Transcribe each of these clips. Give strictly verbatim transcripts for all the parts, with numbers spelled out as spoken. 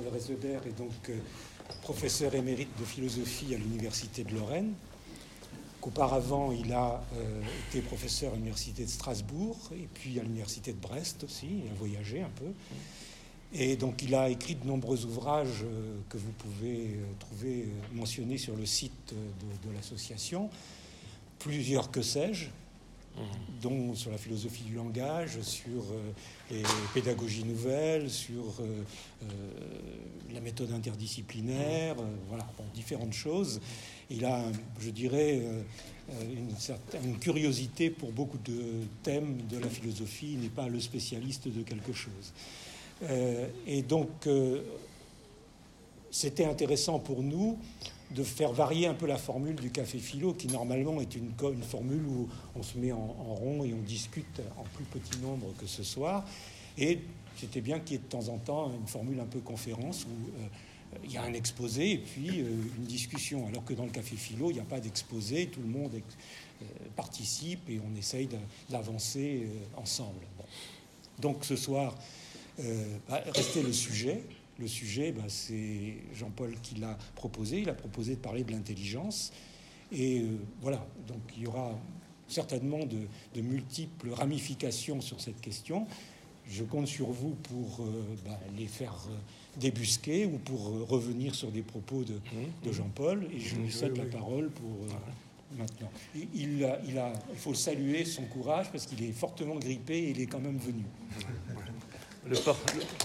Dreseder est donc euh, professeur émérite de philosophie à l'Université de Lorraine. Qu'auparavant, il a euh, été professeur à l'Université de Strasbourg et puis à l'Université de Brest aussi. Il a voyagé un peu. Et donc, il a écrit de nombreux ouvrages euh, que vous pouvez euh, trouver euh, mentionnés sur le site de, de l'association. Plusieurs que sais-je, dont sur la philosophie du langage, sur euh, les pédagogies nouvelles, sur euh, euh, la méthode interdisciplinaire, euh, voilà, bon, différentes choses. Il a, je dirais, euh, une certaine curiosité pour beaucoup de thèmes de la philosophie. Il n'est pas le spécialiste de quelque chose. Euh, et donc, euh, c'était intéressant pour nous de faire varier un peu la formule du café philo, qui normalement est une, une formule où on se met en, en rond et on discute en plus petit nombre que ce soir. Et c'était bien qu'il y ait de temps en temps une formule un peu conférence où euh, il y a un exposé et puis euh, une discussion. Alors que dans le café philo, il n'y a pas d'exposé, tout le monde euh, participe et on essaye de, d'avancer euh, ensemble. Bon. Donc ce soir, euh, bah, restait le sujet. Le sujet, ben, c'est Jean-Paul qui l'a proposé. Il a proposé de parler de l'intelligence. Et euh, voilà, donc il y aura certainement de, de multiples ramifications sur cette question. Je compte sur vous pour euh, ben, les faire euh, débusquer ou pour euh, revenir sur des propos de, de Jean-Paul. Et je lui cède la parole pour euh, maintenant. Il, il, a, il, a, il faut saluer son courage parce qu'il est fortement grippé et il est quand même venu. Le port...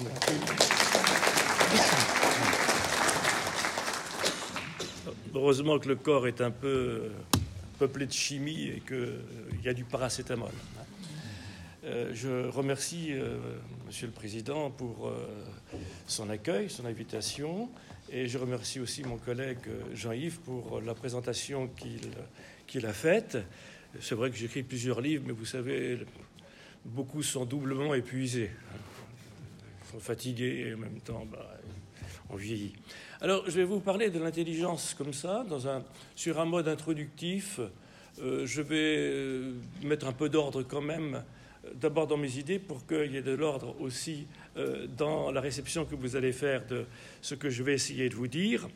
Heureusement que le corps est un peu peuplé de chimie et qu'il y a du paracétamol. Euh, je remercie euh, Monsieur le Président pour euh, son accueil, son invitation, et je remercie aussi mon collègue Jean-Yves pour la présentation qu'il, qu'il a faite. C'est vrai que j'écris plusieurs livres, mais vous savez, beaucoup sont doublement épuisés. Ils sont fatigués et en même temps, bah, on vieillit. Alors, je vais vous parler de l'intelligence comme ça, dans un, sur un mode introductif. Euh, je vais euh, mettre un peu d'ordre quand même, d'abord dans mes idées, pour qu'il y ait de l'ordre aussi euh, dans la réception que vous allez faire de ce que je vais essayer de vous dire.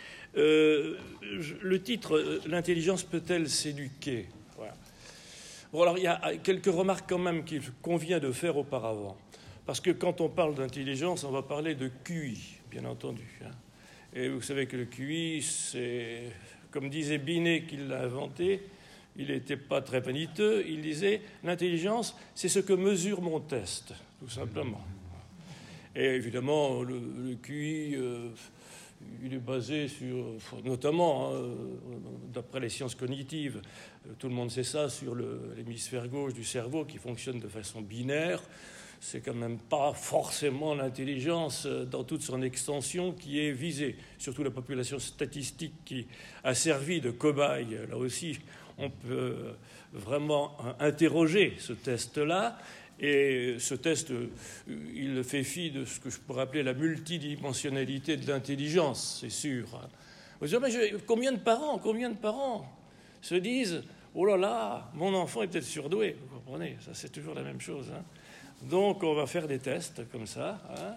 Euh, je, le titre, euh, « L'intelligence peut-elle s'éduquer ?» Voilà. Bon, alors, il y a quelques remarques quand même qu'il convient de faire auparavant. Parce que quand on parle d'intelligence, on va parler de Q I, bien entendu. Hein. Et vous savez que le Q I, c'est, comme disait Binet qui l'a inventé, il n'était pas très vaniteux, il disait « l'intelligence, c'est ce que mesure mon test », tout simplement. Et évidemment, le, le Q I, euh, il est basé sur, notamment, hein, d'après les sciences cognitives, tout le monde sait ça, sur le, l'hémisphère gauche du cerveau qui fonctionne de façon binaire. C'est quand même pas forcément l'intelligence dans toute son extension qui est visée. Surtout la population statistique qui a servi de cobaye. Là aussi, on peut vraiment interroger ce test-là. Et ce test, il fait fi de ce que je pourrais appeler la multidimensionnalité de l'intelligence, c'est sûr. Vous dites, mais je, combien de parents, combien de parents se disent « Oh là là, mon enfant est peut-être surdoué ». Vous comprenez, ça c'est toujours la même chose, hein. Donc, on va faire des tests comme ça. Hein,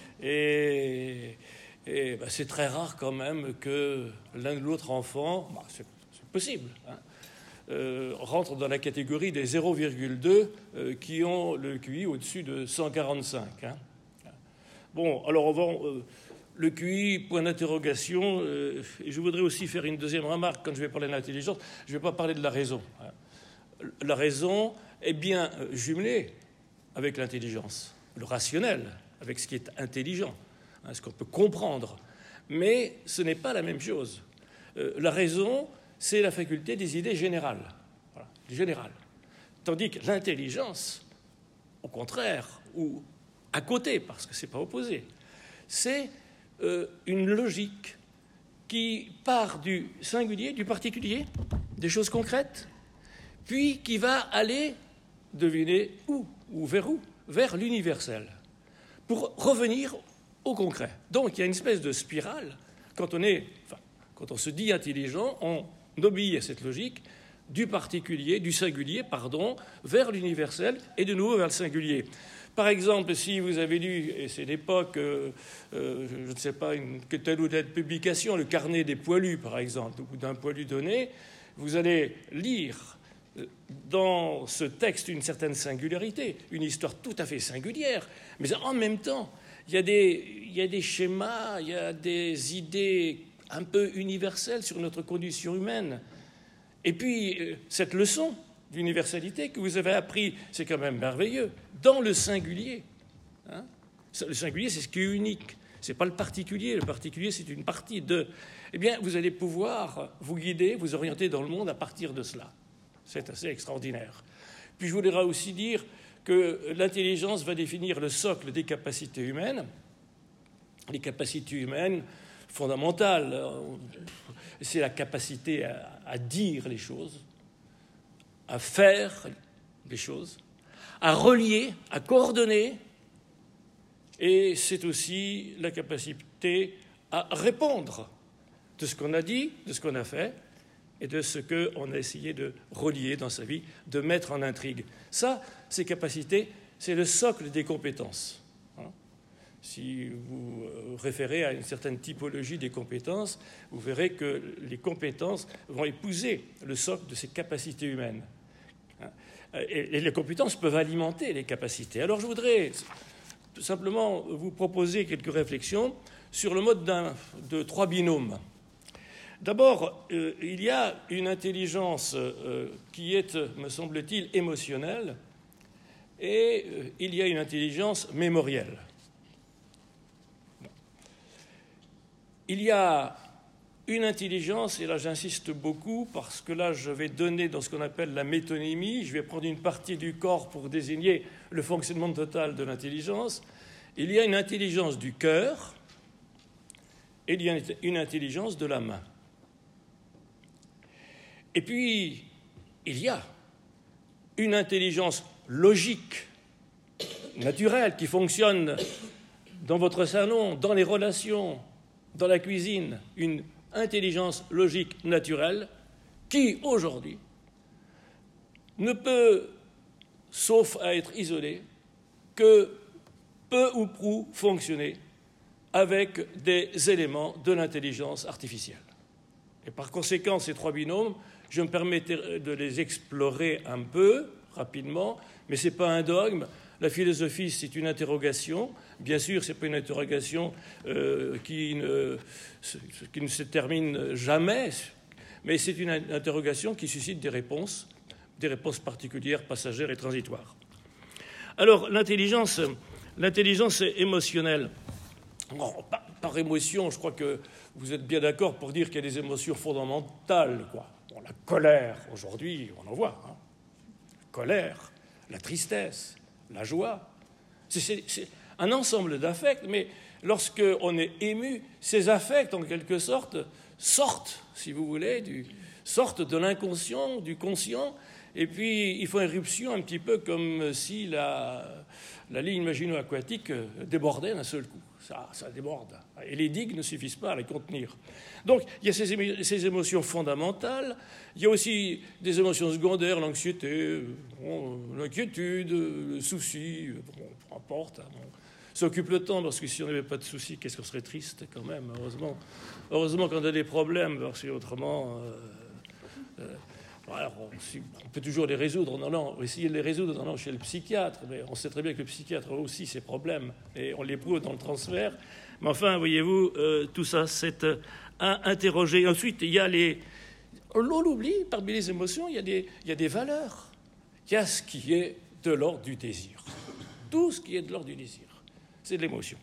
et et ben, c'est très rare quand même que l'un ou l'autre enfant, ben, c'est, c'est possible, hein, euh, rentre dans la catégorie des zéro virgule deux euh, qui ont le Q I au-dessus de cent quarante-cinq. Hein. Bon, alors, on va, euh, le Q I, point d'interrogation. Euh, et je voudrais aussi faire une deuxième remarque. Quand je vais parler de l'intelligence, je ne vais pas parler de la raison. Hein. La raison est bien jumelée avec l'intelligence, le rationnel, avec ce qui est intelligent, hein, ce qu'on peut comprendre. Mais ce n'est pas la même chose. Euh, la raison, c'est la faculté des idées générales, voilà, générales. Tandis que l'intelligence, au contraire, ou à côté, parce que ce n'est pas opposé, c'est euh, une logique qui part du singulier, du particulier, des choses concrètes, puis qui va aller, devinez où, ou vers où? Vers l'universel, pour revenir au concret. Donc il y a une espèce de spirale. Quand on est, enfin, quand on se dit intelligent, on obéit à cette logique du particulier, du singulier, pardon, vers l'universel et de nouveau vers le singulier. Par exemple, si vous avez lu, et c'est d'époque, euh, euh, je ne sais pas, une, que telle ou telle publication, le carnet des poilus, par exemple, ou d'un poilu donné, vous allez lire dans ce texte une certaine singularité, une histoire tout à fait singulière, mais en même temps, il y a des, il y a des schémas, il y a des idées un peu universelles sur notre condition humaine. Et puis, cette leçon d'universalité que vous avez appris, c'est quand même merveilleux, dans le singulier. Hein, le singulier, c'est ce qui est unique. Ce n'est pas le particulier. Le particulier, c'est une partie de... Eh bien, vous allez pouvoir vous guider, vous orienter dans le monde à partir de cela. C'est assez extraordinaire. Puis je voudrais aussi dire que l'intelligence va définir le socle des capacités humaines. Les capacités humaines fondamentales, c'est la capacité à, à dire les choses, à faire les choses, à relier, à coordonner, et c'est aussi la capacité à répondre de ce qu'on a dit, de ce qu'on a fait, et de ce qu'on a essayé de relier dans sa vie, de mettre en intrigue. Ça, ces capacités, c'est le socle des compétences. Si vous référez à une certaine typologie des compétences, vous verrez que les compétences vont épouser le socle de ces capacités humaines. Et les compétences peuvent alimenter les capacités. Alors je voudrais simplement vous proposer quelques réflexions sur le mode de trois binômes. D'abord, euh, il y a une intelligence euh, qui est, me semble-t-il, émotionnelle, et euh, il y a une intelligence mémorielle. Bon. Il y a une intelligence, et là j'insiste beaucoup, parce que là je vais donner dans ce qu'on appelle la métonymie, je vais prendre une partie du corps pour désigner le fonctionnement total de l'intelligence. Il y a une intelligence du cœur, et il y a une intelligence de la main. Et puis, il y a une intelligence logique, naturelle, qui fonctionne dans votre salon, dans les relations, dans la cuisine, une intelligence logique naturelle qui, aujourd'hui, ne peut, sauf à être isolée, que peu ou prou fonctionner avec des éléments de l'intelligence artificielle. Et par conséquent, ces trois binômes, je me permets de les explorer un peu, rapidement, mais ce n'est pas un dogme. La philosophie, c'est une interrogation. Bien sûr, ce n'est pas une interrogation euh, qui, ne, qui ne se termine jamais, mais c'est une interrogation qui suscite des réponses, des réponses particulières, passagères et transitoires. Alors, l'intelligence, l'intelligence émotionnelle. Bon, par, par émotion, je crois que vous êtes bien d'accord pour dire qu'il y a des émotions fondamentales, quoi. Bon, la colère, aujourd'hui, on en voit. Hein. La colère, la tristesse, la joie. C'est, c'est, c'est un ensemble d'affects, mais lorsqu'on est ému, ces affects, en quelque sorte, sortent, si vous voulez, du, sortent de l'inconscient, du conscient, et puis ils font éruption un petit peu comme si la, la ligne imagino-aquatique débordait d'un seul coup. Ça, ça déborde. Et les digues ne suffisent pas à les contenir. Donc, il y a ces, émo- ces émotions fondamentales. Il y a aussi des émotions secondaires, l'anxiété, bon, l'inquiétude, le souci, bon, peu importe. Hein, bon. Ça occupe le temps, parce que si on n'avait pas de soucis, qu'est-ce qu'on serait triste quand même, heureusement. Heureusement qu'on a des problèmes, parce que autrement... Euh, euh, Alors, on peut toujours les résoudre en allant, essayer de les résoudre en allant chez le psychiatre, mais on sait très bien que le psychiatre a aussi ses problèmes, et on l'éprouve dans le transfert. Mais enfin, voyez-vous, euh, tout ça, c'est euh, à interroger. Ensuite, il y a les... On l'oublie, parmi les émotions, il y a des, il y a des valeurs. Il y a ce qui est de l'ordre du désir. Tout ce qui est de l'ordre du désir, c'est de l'émotion.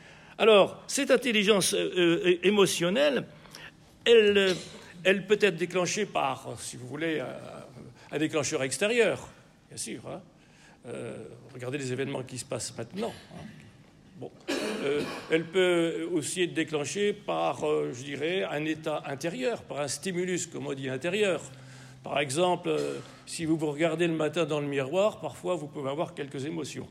Alors, cette intelligence euh, émotionnelle, elle... Euh, Elle peut être déclenchée par, si vous voulez, un déclencheur extérieur, bien sûr. Hein. Euh, regardez les événements qui se passent maintenant. Hein. Bon. Euh, elle peut aussi être déclenchée par, euh, je dirais, un état intérieur, par un stimulus, comme on dit, intérieur. Par exemple, euh, si vous vous regardez le matin dans le miroir, parfois vous pouvez avoir quelques émotions.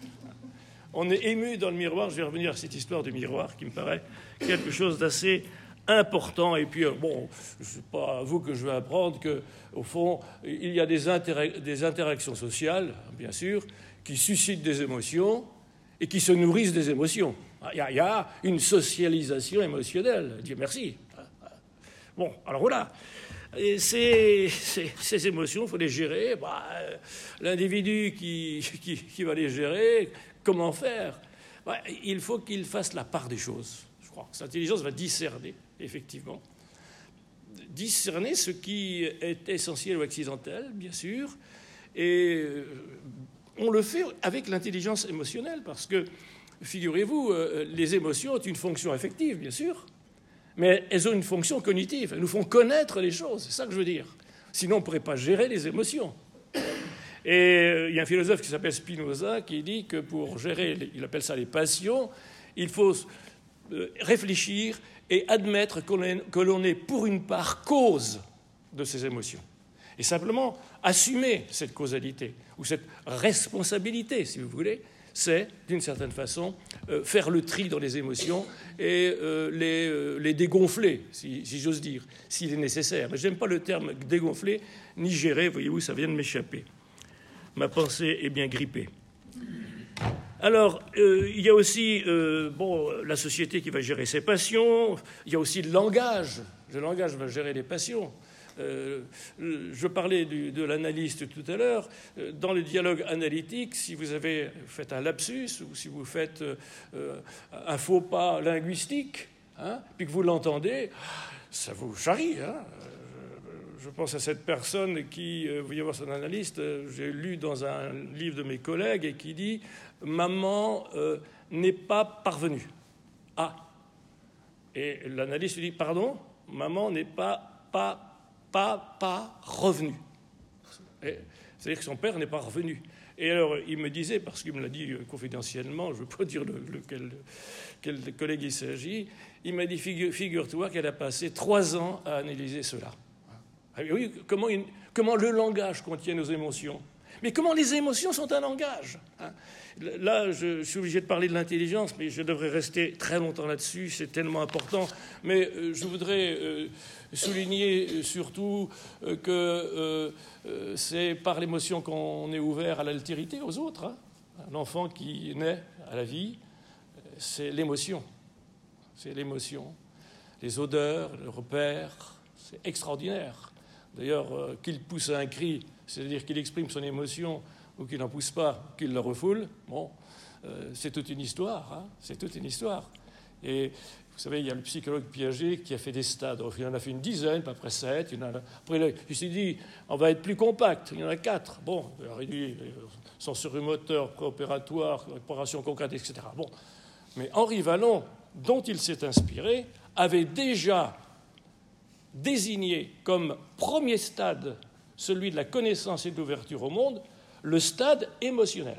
On est ému dans le miroir. Je vais revenir à cette histoire du miroir qui me paraît quelque chose d'assez important. Et puis, bon, ce n'est pas à vous que je vais apprendre qu'au fond, il y a des, intera- des interactions sociales, bien sûr, qui suscitent des émotions et qui se nourrissent des émotions. Il y a, il y a une socialisation émotionnelle, Dieu merci. Bon, alors voilà. Et ces, ces, ces émotions, il faut les gérer. Bah, l'individu qui, qui, qui va les gérer, comment faire? Bah, il faut qu'il fasse la part des choses. Je crois que cette intelligence va discerner, effectivement. Discerner ce qui est essentiel ou accidentel, bien sûr. Et on le fait avec l'intelligence émotionnelle, parce que, figurez-vous, les émotions ont une fonction affective, bien sûr, mais elles ont une fonction cognitive. Elles nous font connaître les choses, c'est ça que je veux dire. Sinon, on ne pourrait pas gérer les émotions. Et il y a un philosophe qui s'appelle Spinoza qui dit que pour gérer, il appelle ça les passions, il faut réfléchir et admettre que l'on est pour une part cause de ces émotions. Et simplement assumer cette causalité, ou cette responsabilité, si vous voulez, c'est, d'une certaine façon, euh, faire le tri dans les émotions et euh, les, euh, les dégonfler, si, si j'ose dire, s'il est nécessaire. Mais je n'aime pas le terme dégonfler, ni gérer, voyez-vous, ça vient de m'échapper. Ma pensée est bien grippée. Alors, euh, il y a aussi euh, bon, la société qui va gérer ses passions, il y a aussi le langage. Le langage va gérer les passions. Euh, je parlais du, de l'analyste tout à l'heure. Dans le dialogue analytique, si vous avez fait un lapsus ou si vous faites euh, un faux pas linguistique, hein, puis que vous l'entendez, ça vous charrie. Hein. Je pense à cette personne qui, vous voyez voir son analyste, j'ai lu dans un livre de mes collègues et qui dit « Maman euh, n'est pas parvenue. » Ah. Et l'analyste dit « Pardon, maman n'est pas, pas Pas, pas revenu. C'est-à-dire que son père n'est pas revenu. Et alors, il me disait, parce qu'il me l'a dit confidentiellement, je ne veux pas dire lequel, quel collègue il s'agit, il m'a dit, figure, figure-toi qu'elle a passé trois ans à analyser cela. Ah oui, comment, une, comment le langage contient nos émotions. Mais comment les émotions sont un langage, hein. Là, je, je suis obligé de parler de l'intelligence, mais je devrais rester très longtemps là-dessus, c'est tellement important. Mais euh, je voudrais euh, souligner surtout euh, que euh, euh, c'est par l'émotion qu'on est ouvert à l'altérité, aux autres. Hein. L'enfant qui naît à la vie, c'est l'émotion. C'est l'émotion. Les odeurs, le repère, c'est extraordinaire. D'ailleurs, euh, qu'il pousse un cri, c'est-à-dire qu'il exprime son émotion, ou qu'il n'en pousse pas, qu'il le refoule, bon, euh, c'est toute une histoire, hein, c'est toute une histoire. Et vous savez, il y a le psychologue Piaget qui a fait des stades. Il en a fait une dizaine, puis après sept. Il en a... Après, il s'est dit, on va être plus compact. Il y en a quatre. Bon, il a réduit sensorimoteur, préopératoire, réparation concrète, et cetera. Bon. Mais Henri Wallon, dont il s'est inspiré, avait déjà désigné comme premier stade celui de la connaissance et de l'ouverture au monde, le stade émotionnel.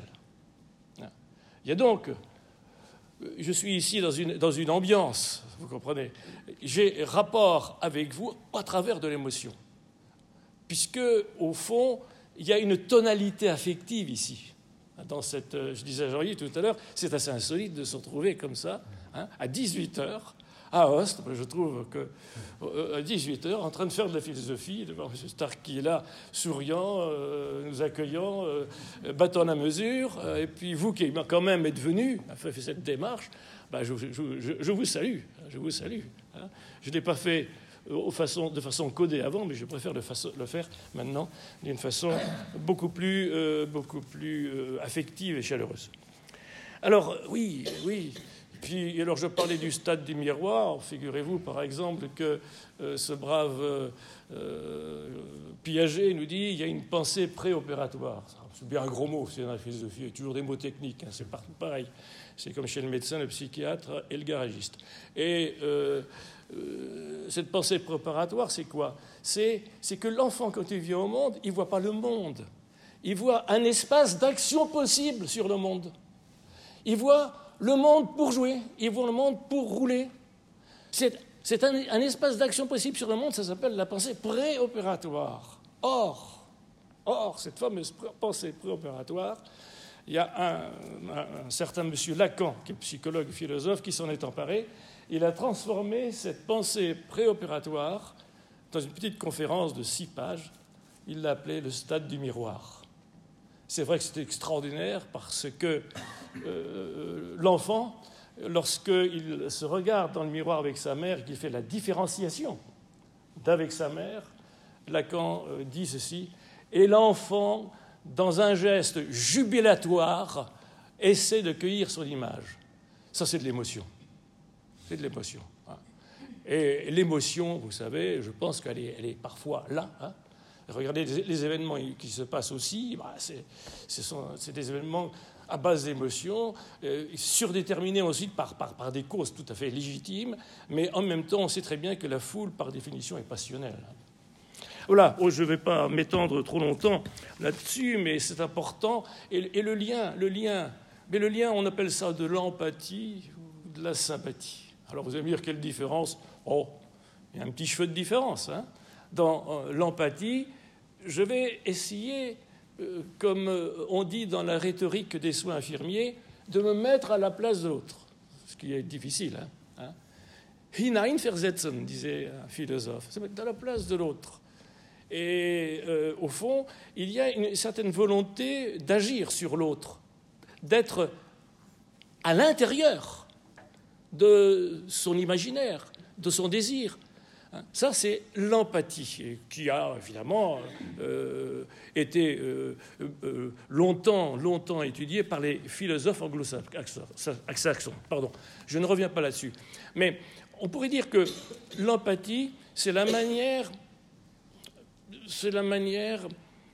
Il y a donc, je suis ici dans une, dans une ambiance, vous comprenez, j'ai rapport avec vous à travers de l'émotion, puisque, au fond, il y a une tonalité affective ici. Dans cette, je disais à Jean-Yves tout à l'heure, c'est assez insolite de se retrouver comme ça, hein, à dix-huit heures, à Host, je trouve qu'à dix-huit heures, en train de faire de la philosophie, de voir M. Stark qui est là, souriant, euh, nous accueillant, euh, battant la mesure, euh, et puis vous qui quand même êtes venu, a fait cette démarche, ben je, je, je, je vous salue, je vous salue. Hein. Je ne l'ai pas fait euh, façon, de façon codée avant, mais je préfère le, façon, le faire maintenant d'une façon beaucoup plus, euh, beaucoup plus euh, affective et chaleureuse. Alors, oui, oui... Puis, alors, je parlais du stade du miroir. Figurez-vous, par exemple, que euh, ce brave euh, euh, Piaget nous dit il y a une pensée préopératoire. C'est bien un gros mot, c'est dans la philosophie. Il y a toujours des mots techniques, hein, c'est pareil. C'est comme chez le médecin, le psychiatre et le garagiste. Et euh, euh, cette pensée préparatoire, c'est quoi? C'est, c'est que l'enfant, quand il vient au monde, il ne voit pas le monde. Il voit un espace d'action possible sur le monde. Il voit le monde pour jouer, il voit le monde pour rouler. C'est, c'est un, un espace d'action possible sur le monde, ça s'appelle la pensée préopératoire. Or, or, cette fameuse pensée préopératoire, il y a un, un, un certain monsieur Lacan, qui est psychologue et philosophe, qui s'en est emparé il a transformé cette pensée préopératoire dans une petite conférence de six pages. Il l'a appelée le stade du miroir. C'est vrai que c'est extraordinaire parce que euh, l'enfant, lorsqu'il se regarde dans le miroir avec sa mère et qu'il fait la différenciation d'avec sa mère, Lacan euh, dit ceci, et l'enfant, dans un geste jubilatoire, essaie de cueillir son image. Ça, c'est de l'émotion. C'est de l'émotion. Hein. Et l'émotion, vous savez, je pense qu'elle est, elle est parfois là. Hein. Regardez les, les événements qui se passent aussi. Bah, c'est, ce sont, c'est des événements à base d'émotions, euh, surdéterminés ensuite par, par, par des causes tout à fait légitimes, mais en même temps, on sait très bien que la foule, par définition, est passionnelle. Voilà, oh, je ne vais pas m'étendre trop longtemps là-dessus, mais c'est important. Et, et le lien, le lien, mais le lien, on appelle ça de l'empathie ou de la sympathie. Alors vous allez me dire quelle différence? Oh, il y a un petit cheveu de différence. Hein. Dans euh, l'empathie, je vais essayer, euh, comme euh, on dit dans la rhétorique des soins infirmiers, de me mettre à la place de l'autre, ce qui est difficile. Hein, hein. Hineinversetzen, disait un philosophe, se mettre à la place de l'autre. Et euh, au fond, il y a une certaine volonté d'agir sur l'autre, d'être à l'intérieur de son imaginaire, de son désir. Ça, c'est l'empathie, qui a évidemment euh, été euh, euh, longtemps, longtemps étudiée par les philosophes anglo-saxons. Pardon, je ne reviens pas là-dessus. Mais on pourrait dire que l'empathie, c'est la manière... c'est la manière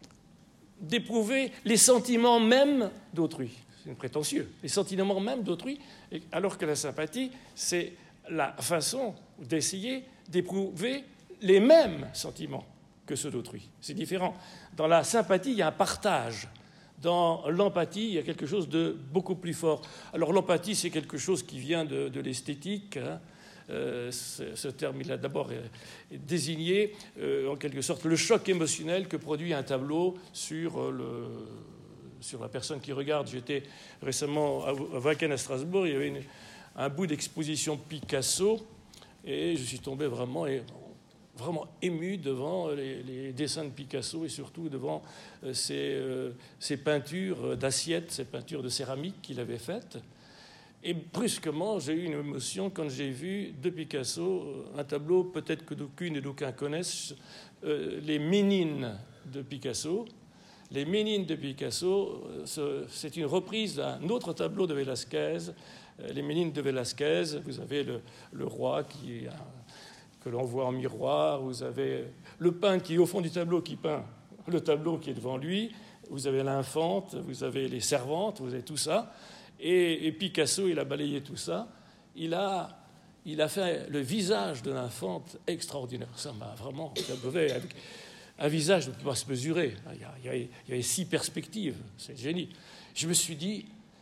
d'éprouver les sentiments mêmes d'autrui. C'est prétentieux. Les sentiments mêmes d'autrui, alors que la sympathie, c'est la façon d'essayer d'éprouver les mêmes sentiments que ceux d'autrui. C'est différent. Dans la sympathie, il y a un partage. Dans l'empathie, il y a quelque chose de beaucoup plus fort. Alors l'empathie, c'est quelque chose qui vient de, de l'esthétique, hein. Euh, ce, ce terme, il a d'abord désigné, euh, en quelque sorte, le choc émotionnel que produit un tableau sur, euh, le, sur la personne qui regarde. J'étais récemment à Wacken, à Strasbourg, il y avait une, un bout d'exposition Picasso, et je suis tombé vraiment, vraiment ému devant les, les dessins de Picasso et surtout devant euh, ces, euh, ces peintures d'assiettes, ces peintures de céramique qu'il avait faites. Et brusquement, j'ai eu une émotion quand j'ai vu de Picasso un tableau, peut-être que d'aucunes et d'aucuns connaissent, euh, les Ménines de Picasso. Les Ménines de Picasso, c'est une reprise d'un autre tableau de Velázquez, les Ménines de Velázquez. Vous avez le, le roi qui, que l'on voit en miroir, vous avez le peintre qui est au fond du tableau, qui peint le tableau qui est devant lui, vous avez l'infante, vous avez les servantes, vous avez tout ça. Et, et Picasso, il a balayé tout ça. Il a, il a fait le visage de l'infante extraordinaire. Ça m'a vraiment... Avec un visage ne peut pas se mesurer. Il y, a, il, y avait, il y avait six perspectives. C'est génie. Je me suis dit...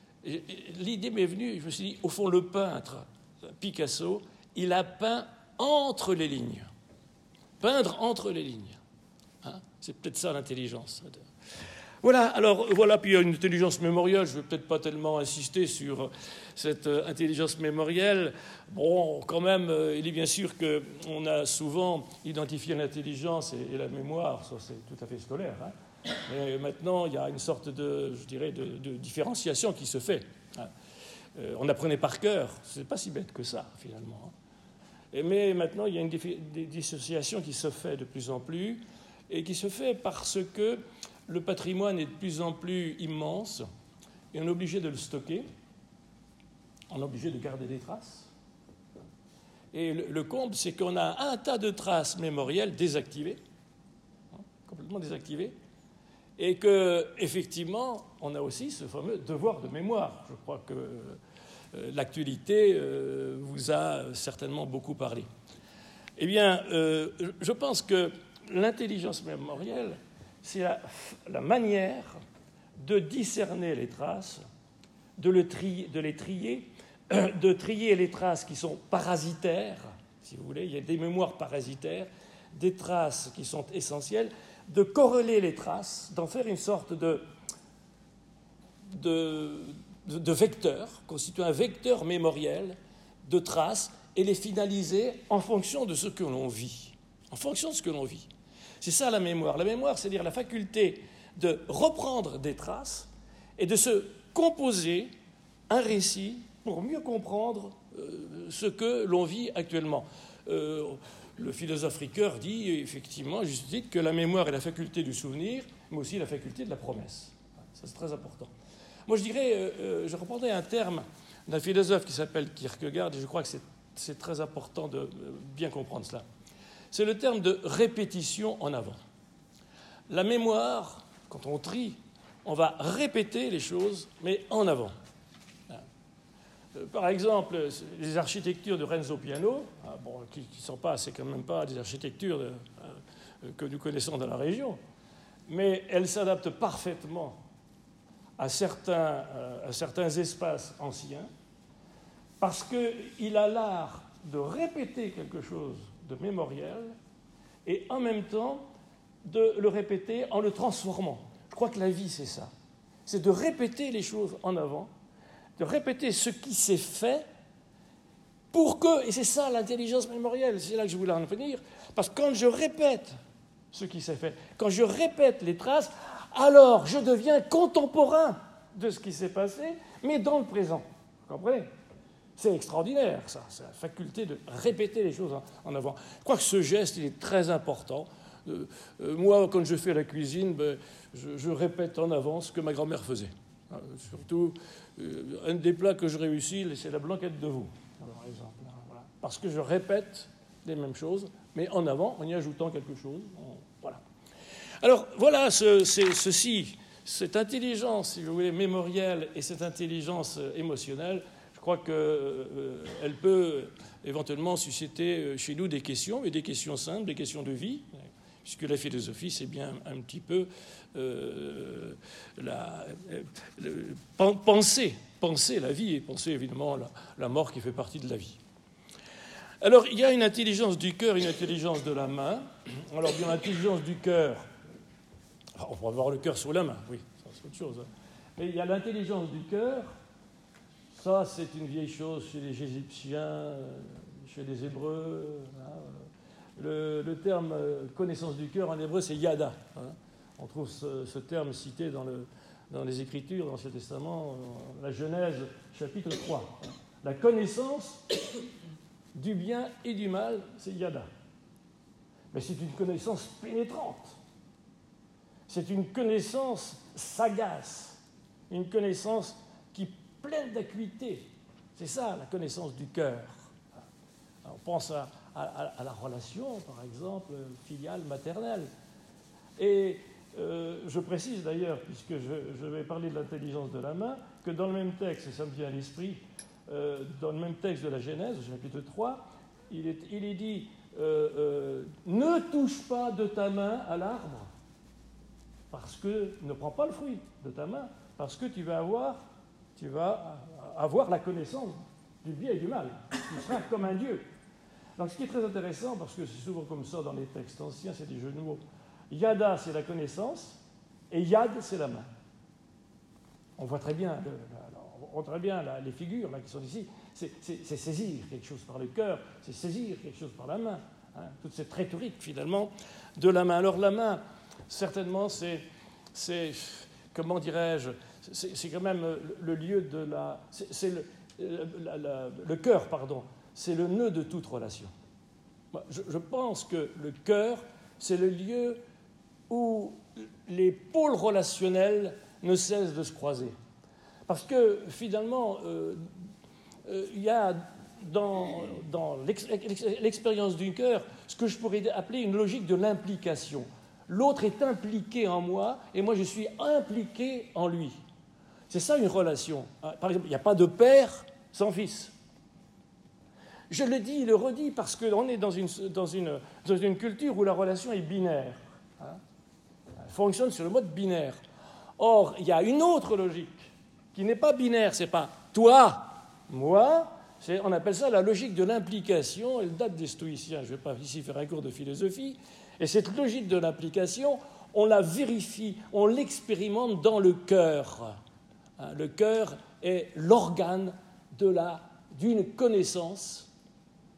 L'idée m'est venue, je me suis dit, au fond, le peintre, Picasso, il a peint entre les lignes. Peindre entre les lignes. Hein, c'est peut-être ça l'intelligence. Voilà, alors voilà, puis il y a une intelligence mémorielle, je ne vais peut-être pas tellement insister sur cette intelligence mémorielle. Bon, quand même, il est bien sûr qu'on a souvent identifié l'intelligence et, et la mémoire, ça c'est tout à fait scolaire. Hein. Mais maintenant, il y a une sorte de, je dirais, de, de différenciation qui se fait. Hein. Euh, on apprenait par cœur, c'est pas si bête que ça, finalement. Hein. Et, mais maintenant, il y a une dif- des dissociation qui se fait de plus en plus, et qui se fait parce que le patrimoine est de plus en plus immense et on est obligé de le stocker, on est obligé de garder des traces. Et le, le comble, c'est qu'on a un tas de traces mémorielles désactivées, hein, complètement désactivées, et qu'effectivement, on a aussi ce fameux devoir de mémoire. Je crois que euh, l'actualité euh, vous a certainement beaucoup parlé. Eh bien, euh, je pense que l'intelligence mémorielle, c'est la, la manière de discerner les traces, de, le trier, de les trier, de trier les traces qui sont parasitaires, si vous voulez, il y a des mémoires parasitaires, des traces qui sont essentielles, de corréler les traces, d'en faire une sorte de, de, de, de vecteur, constituer un vecteur mémoriel de traces, et les finaliser en fonction de ce que l'on vit. En fonction de ce que l'on vit. C'est ça la mémoire. La mémoire, c'est-à-dire la faculté de reprendre des traces et de se composer un récit pour mieux comprendre euh, ce que l'on vit actuellement. Euh, le philosophe Ricoeur dit effectivement, juste dit, que la mémoire est la faculté du souvenir, mais aussi la faculté de la promesse. Ça, c'est très important. Moi, je dirais, euh, je reprendrais un terme d'un philosophe qui s'appelle Kierkegaard, et je crois que c'est, c'est très important de bien comprendre cela. C'est le terme de répétition en avant. La mémoire, quand on trie, on va répéter les choses, mais en avant. Par exemple, les architectures de Renzo Piano, bon, qui ne sont pas, c'est quand même pas des architectures de, euh, que nous connaissons dans la région, mais elles s'adaptent parfaitement à certains, euh, à certains espaces anciens, parce qu'il a l'art de répéter quelque chose de mémoriel et en même temps de le répéter en le transformant. Je crois que la vie, c'est ça. C'est de répéter les choses en avant, de répéter ce qui s'est fait pour que, et c'est ça l'intelligence mémorielle, c'est là que je voulais en venir, parce que quand je répète ce qui s'est fait, quand je répète les traces, alors je deviens contemporain de ce qui s'est passé, mais dans le présent. Vous comprenez ? C'est extraordinaire, ça, c'est la faculté de répéter les choses en avant. Je crois que ce geste, il est très important. Euh, euh, moi, quand je fais la cuisine, ben, je, je répète en avant ce que ma grand-mère faisait. Euh, surtout, euh, un des plats que je réussis, c'est la blanquette de veau, par exemple. Voilà. Parce que je répète les mêmes choses, mais en avant, en y ajoutant quelque chose. On, voilà. Alors, voilà ce, c'est, ceci, cette intelligence, si vous voulez, mémorielle et cette intelligence émotionnelle. Je crois qu'elle euh, peut éventuellement susciter chez nous des questions, mais des questions simples, des questions de vie, puisque la philosophie, c'est bien un petit peu euh, la, euh, penser, penser la vie et penser évidemment la, la mort qui fait partie de la vie. Alors, il y a une intelligence du cœur, une intelligence de la main. Alors, bien, l'intelligence du cœur, on va avoir le cœur sous la main, oui, ça c'est autre chose. Hein. Mais il y a l'intelligence du cœur. Ça, c'est une vieille chose chez les Égyptiens, chez les Hébreux. Le, le terme connaissance du cœur en hébreu, c'est yada. On trouve ce, ce terme cité dans, le, dans les Écritures, dans l'Ancien Testament, la Genèse, chapitre trois. La connaissance du bien et du mal, c'est yada. Mais c'est une connaissance pénétrante. C'est une connaissance sagace, une connaissance qui pleine d'acuité. C'est ça, la connaissance du cœur. On pense à, à, à la relation, par exemple, filiale, maternelle. Et euh, je précise d'ailleurs, puisque je, je vais parler de l'intelligence de la main, que dans le même texte, et ça me vient à l'esprit, euh, dans le même texte de la Genèse, au chapitre trois, il est, il est dit euh, euh, « Ne touche pas de ta main à l'arbre, parce que ne prends pas le fruit de ta main, parce que tu vas avoir... tu vas avoir la connaissance du bien et du mal. Tu seras comme un Dieu. » Donc, ce qui est très intéressant, parce que c'est souvent comme ça dans les textes anciens, c'est des jeux de mots. Yada, c'est la connaissance, et yad, c'est la main. On voit très bien, le, on voit très bien là, les figures là, qui sont ici. C'est, c'est, c'est saisir quelque chose par le cœur, c'est saisir quelque chose par la main. Hein, toute cette rhétorique, finalement, de la main. Alors, la main, certainement, c'est... c'est comment dirais-je, c'est, c'est quand même le lieu de la... C'est, c'est le, la, la, le cœur, pardon, c'est le nœud de toute relation. Je, je pense que le cœur, c'est le lieu où les pôles relationnels ne cessent de se croiser. Parce que, finalement, euh, euh, il y a dans, dans l'ex, l'expérience du cœur ce que je pourrais appeler une logique de l'implication. L'autre est impliqué en moi et moi je suis impliqué en lui. C'est ça une relation. Par exemple, il n'y a pas de père sans fils. Je le dis, le redis parce qu'on est dans une, dans, une, dans une culture où la relation est binaire. Hein, elle fonctionne sur le mode binaire. Or, il y a une autre logique qui n'est pas binaire. Ce n'est pas toi, moi. C'est, on appelle ça la logique de l'implication. Elle date des stoïciens. Je ne vais pas ici faire un cours de philosophie. Et cette logique de l'implication, on la vérifie, on l'expérimente dans le cœur. Le cœur est l'organe de la, d'une connaissance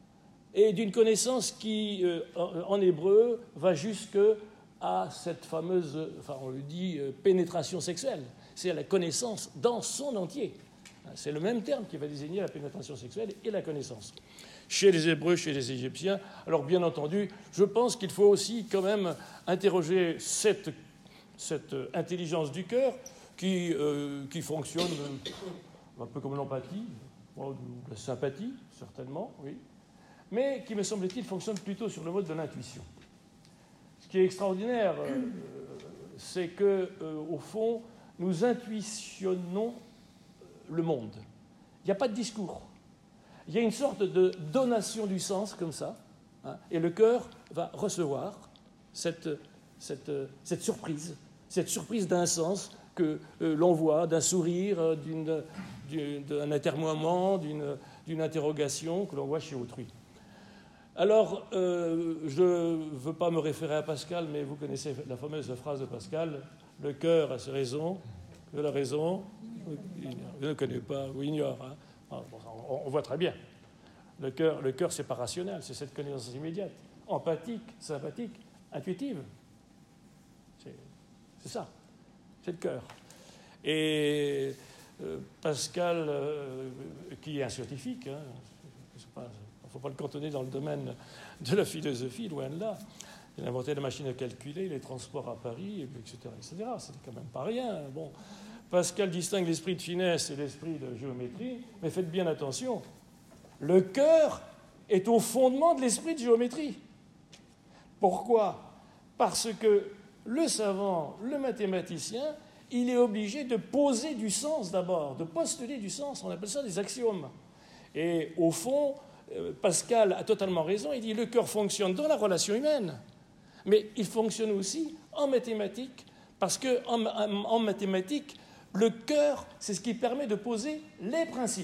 et d'une connaissance qui, euh, en, en hébreu, va jusque à cette fameuse, enfin on le dit, euh, pénétration sexuelle. C'est la connaissance dans son entier. C'est le même terme qui va désigner la pénétration sexuelle et la connaissance. Chez les Hébreux, chez les Égyptiens. Alors bien entendu, je pense qu'il faut aussi quand même interroger cette, cette intelligence du cœur qui, euh, qui fonctionne un peu comme l'empathie, ou la sympathie, certainement, oui, mais qui, me semble-t-il, fonctionne plutôt sur le mode de l'intuition. Ce qui est extraordinaire, euh, c'est que, euh, au fond, nous intuitionnons le monde. Il n'y a pas de discours. Il y a une sorte de donation du sens, comme ça, hein, et le cœur va recevoir cette, cette, cette surprise, cette surprise d'un sens que euh, l'on voit, d'un sourire, d'une, d'une, d'un atermoiement, d'une, d'une interrogation que l'on voit chez autrui. Alors, euh, je ne veux pas me référer à Pascal, mais vous connaissez la fameuse phrase de Pascal, « Le cœur a ses raisons, que la raison, je ne connais pas ou ignore. Hein. » On voit très bien. Le cœur, le cœur, c'est pas rationnel, c'est cette connaissance immédiate, empathique, sympathique, intuitive. C'est, c'est ça, c'est le cœur. Et euh, Pascal, euh, qui est un scientifique, hein, il ne faut pas le cantonner dans le domaine de la philosophie, loin de là. Il a inventé la machine à calculer, les transports à Paris, et cetera, et cetera. C'était quand même pas rien. Bon, Pascal distingue l'esprit de finesse et l'esprit de géométrie, mais faites bien attention. Le cœur est au fondement de l'esprit de géométrie. Pourquoi ? Parce que le savant, le mathématicien, il est obligé de poser du sens d'abord, de postuler du sens. On appelle ça des axiomes. Et au fond, Pascal a totalement raison. Il dit que le cœur fonctionne dans la relation humaine, mais il fonctionne aussi en mathématiques, parce qu'en en, en mathématiques, le cœur, c'est ce qui permet de poser les principes.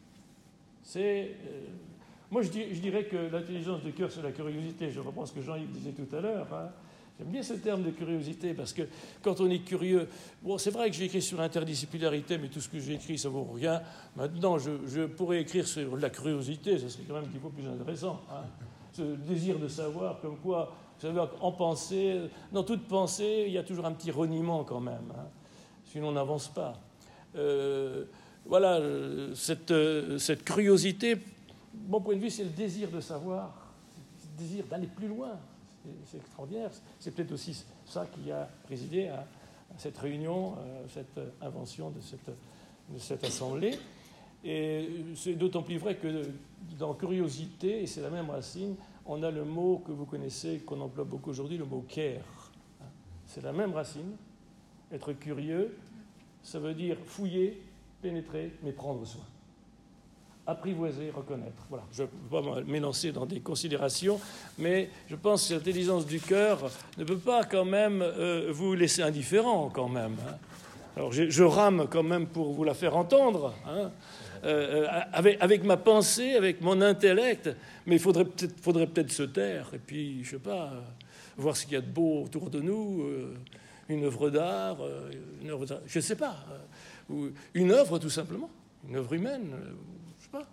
C'est, euh, moi, je, dis, je dirais que l'intelligence du cœur, c'est la curiosité. Je reprends ce que Jean-Yves disait tout à l'heure. Hein. J'aime bien ce terme de curiosité, parce que quand on est curieux... Bon, c'est vrai que j'ai écrit sur l'interdisciplinarité, mais tout ce que j'ai écrit, ça ne vaut rien. Maintenant, je, je pourrais écrire sur la curiosité, ça serait quand même un petit peu plus intéressant. Hein. Ce désir de savoir, comme quoi, vous savez, en pensée, dans toute pensée, il y a toujours un petit reniement quand même. Hein. Sinon, on n'avance pas. Euh, voilà, cette, cette curiosité, de mon point de vue, c'est le désir de savoir, c'est le désir d'aller plus loin. C'est, c'est extraordinaire. C'est peut-être aussi ça qui a présidé à, à cette réunion, à cette invention de cette, de cette assemblée. Et c'est d'autant plus vrai que dans curiosité, et c'est la même racine, on a le mot que vous connaissez, qu'on emploie beaucoup aujourd'hui, le mot « care ». C'est la même racine. Être curieux, ça veut dire fouiller, pénétrer, mais prendre soin. Apprivoiser, reconnaître. Voilà. Je ne veux pas m'élancer dans des considérations, mais je pense que l'intelligence du cœur ne peut pas quand même euh, vous laisser indifférent quand même. Hein. Alors je, je rame quand même pour vous la faire entendre, hein, euh, avec, avec ma pensée, avec mon intellect, mais il faudrait peut-être, faudrait peut-être se taire et puis, je ne sais pas, euh, voir ce qu'il y a de beau autour de nous. Euh, une œuvre d'art, une œuvre d'art, je ne sais pas, ou une œuvre tout simplement, une œuvre humaine, je ne sais pas.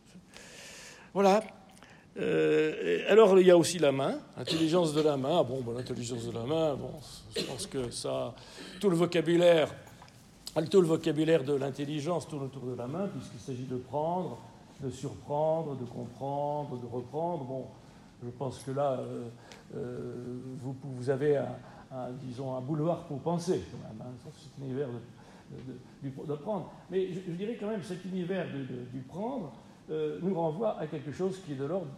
Voilà. Euh, alors il y a aussi la main, l'intelligence de la main. Bon, bon, l'intelligence de la main, bon, je pense que ça, tout le vocabulaire, tout le vocabulaire de l'intelligence tourne autour de la main, puisqu'il s'agit de prendre, de surprendre, de comprendre, de reprendre. Bon, je pense que là, euh, euh, vous, vous avez un Un, disons, un boulevard pour penser, quand même, hein, cet univers de, de, de, de prendre. Mais je, je dirais quand même que cet univers de, de, du prendre euh, nous renvoie à quelque chose qui est de l'ordre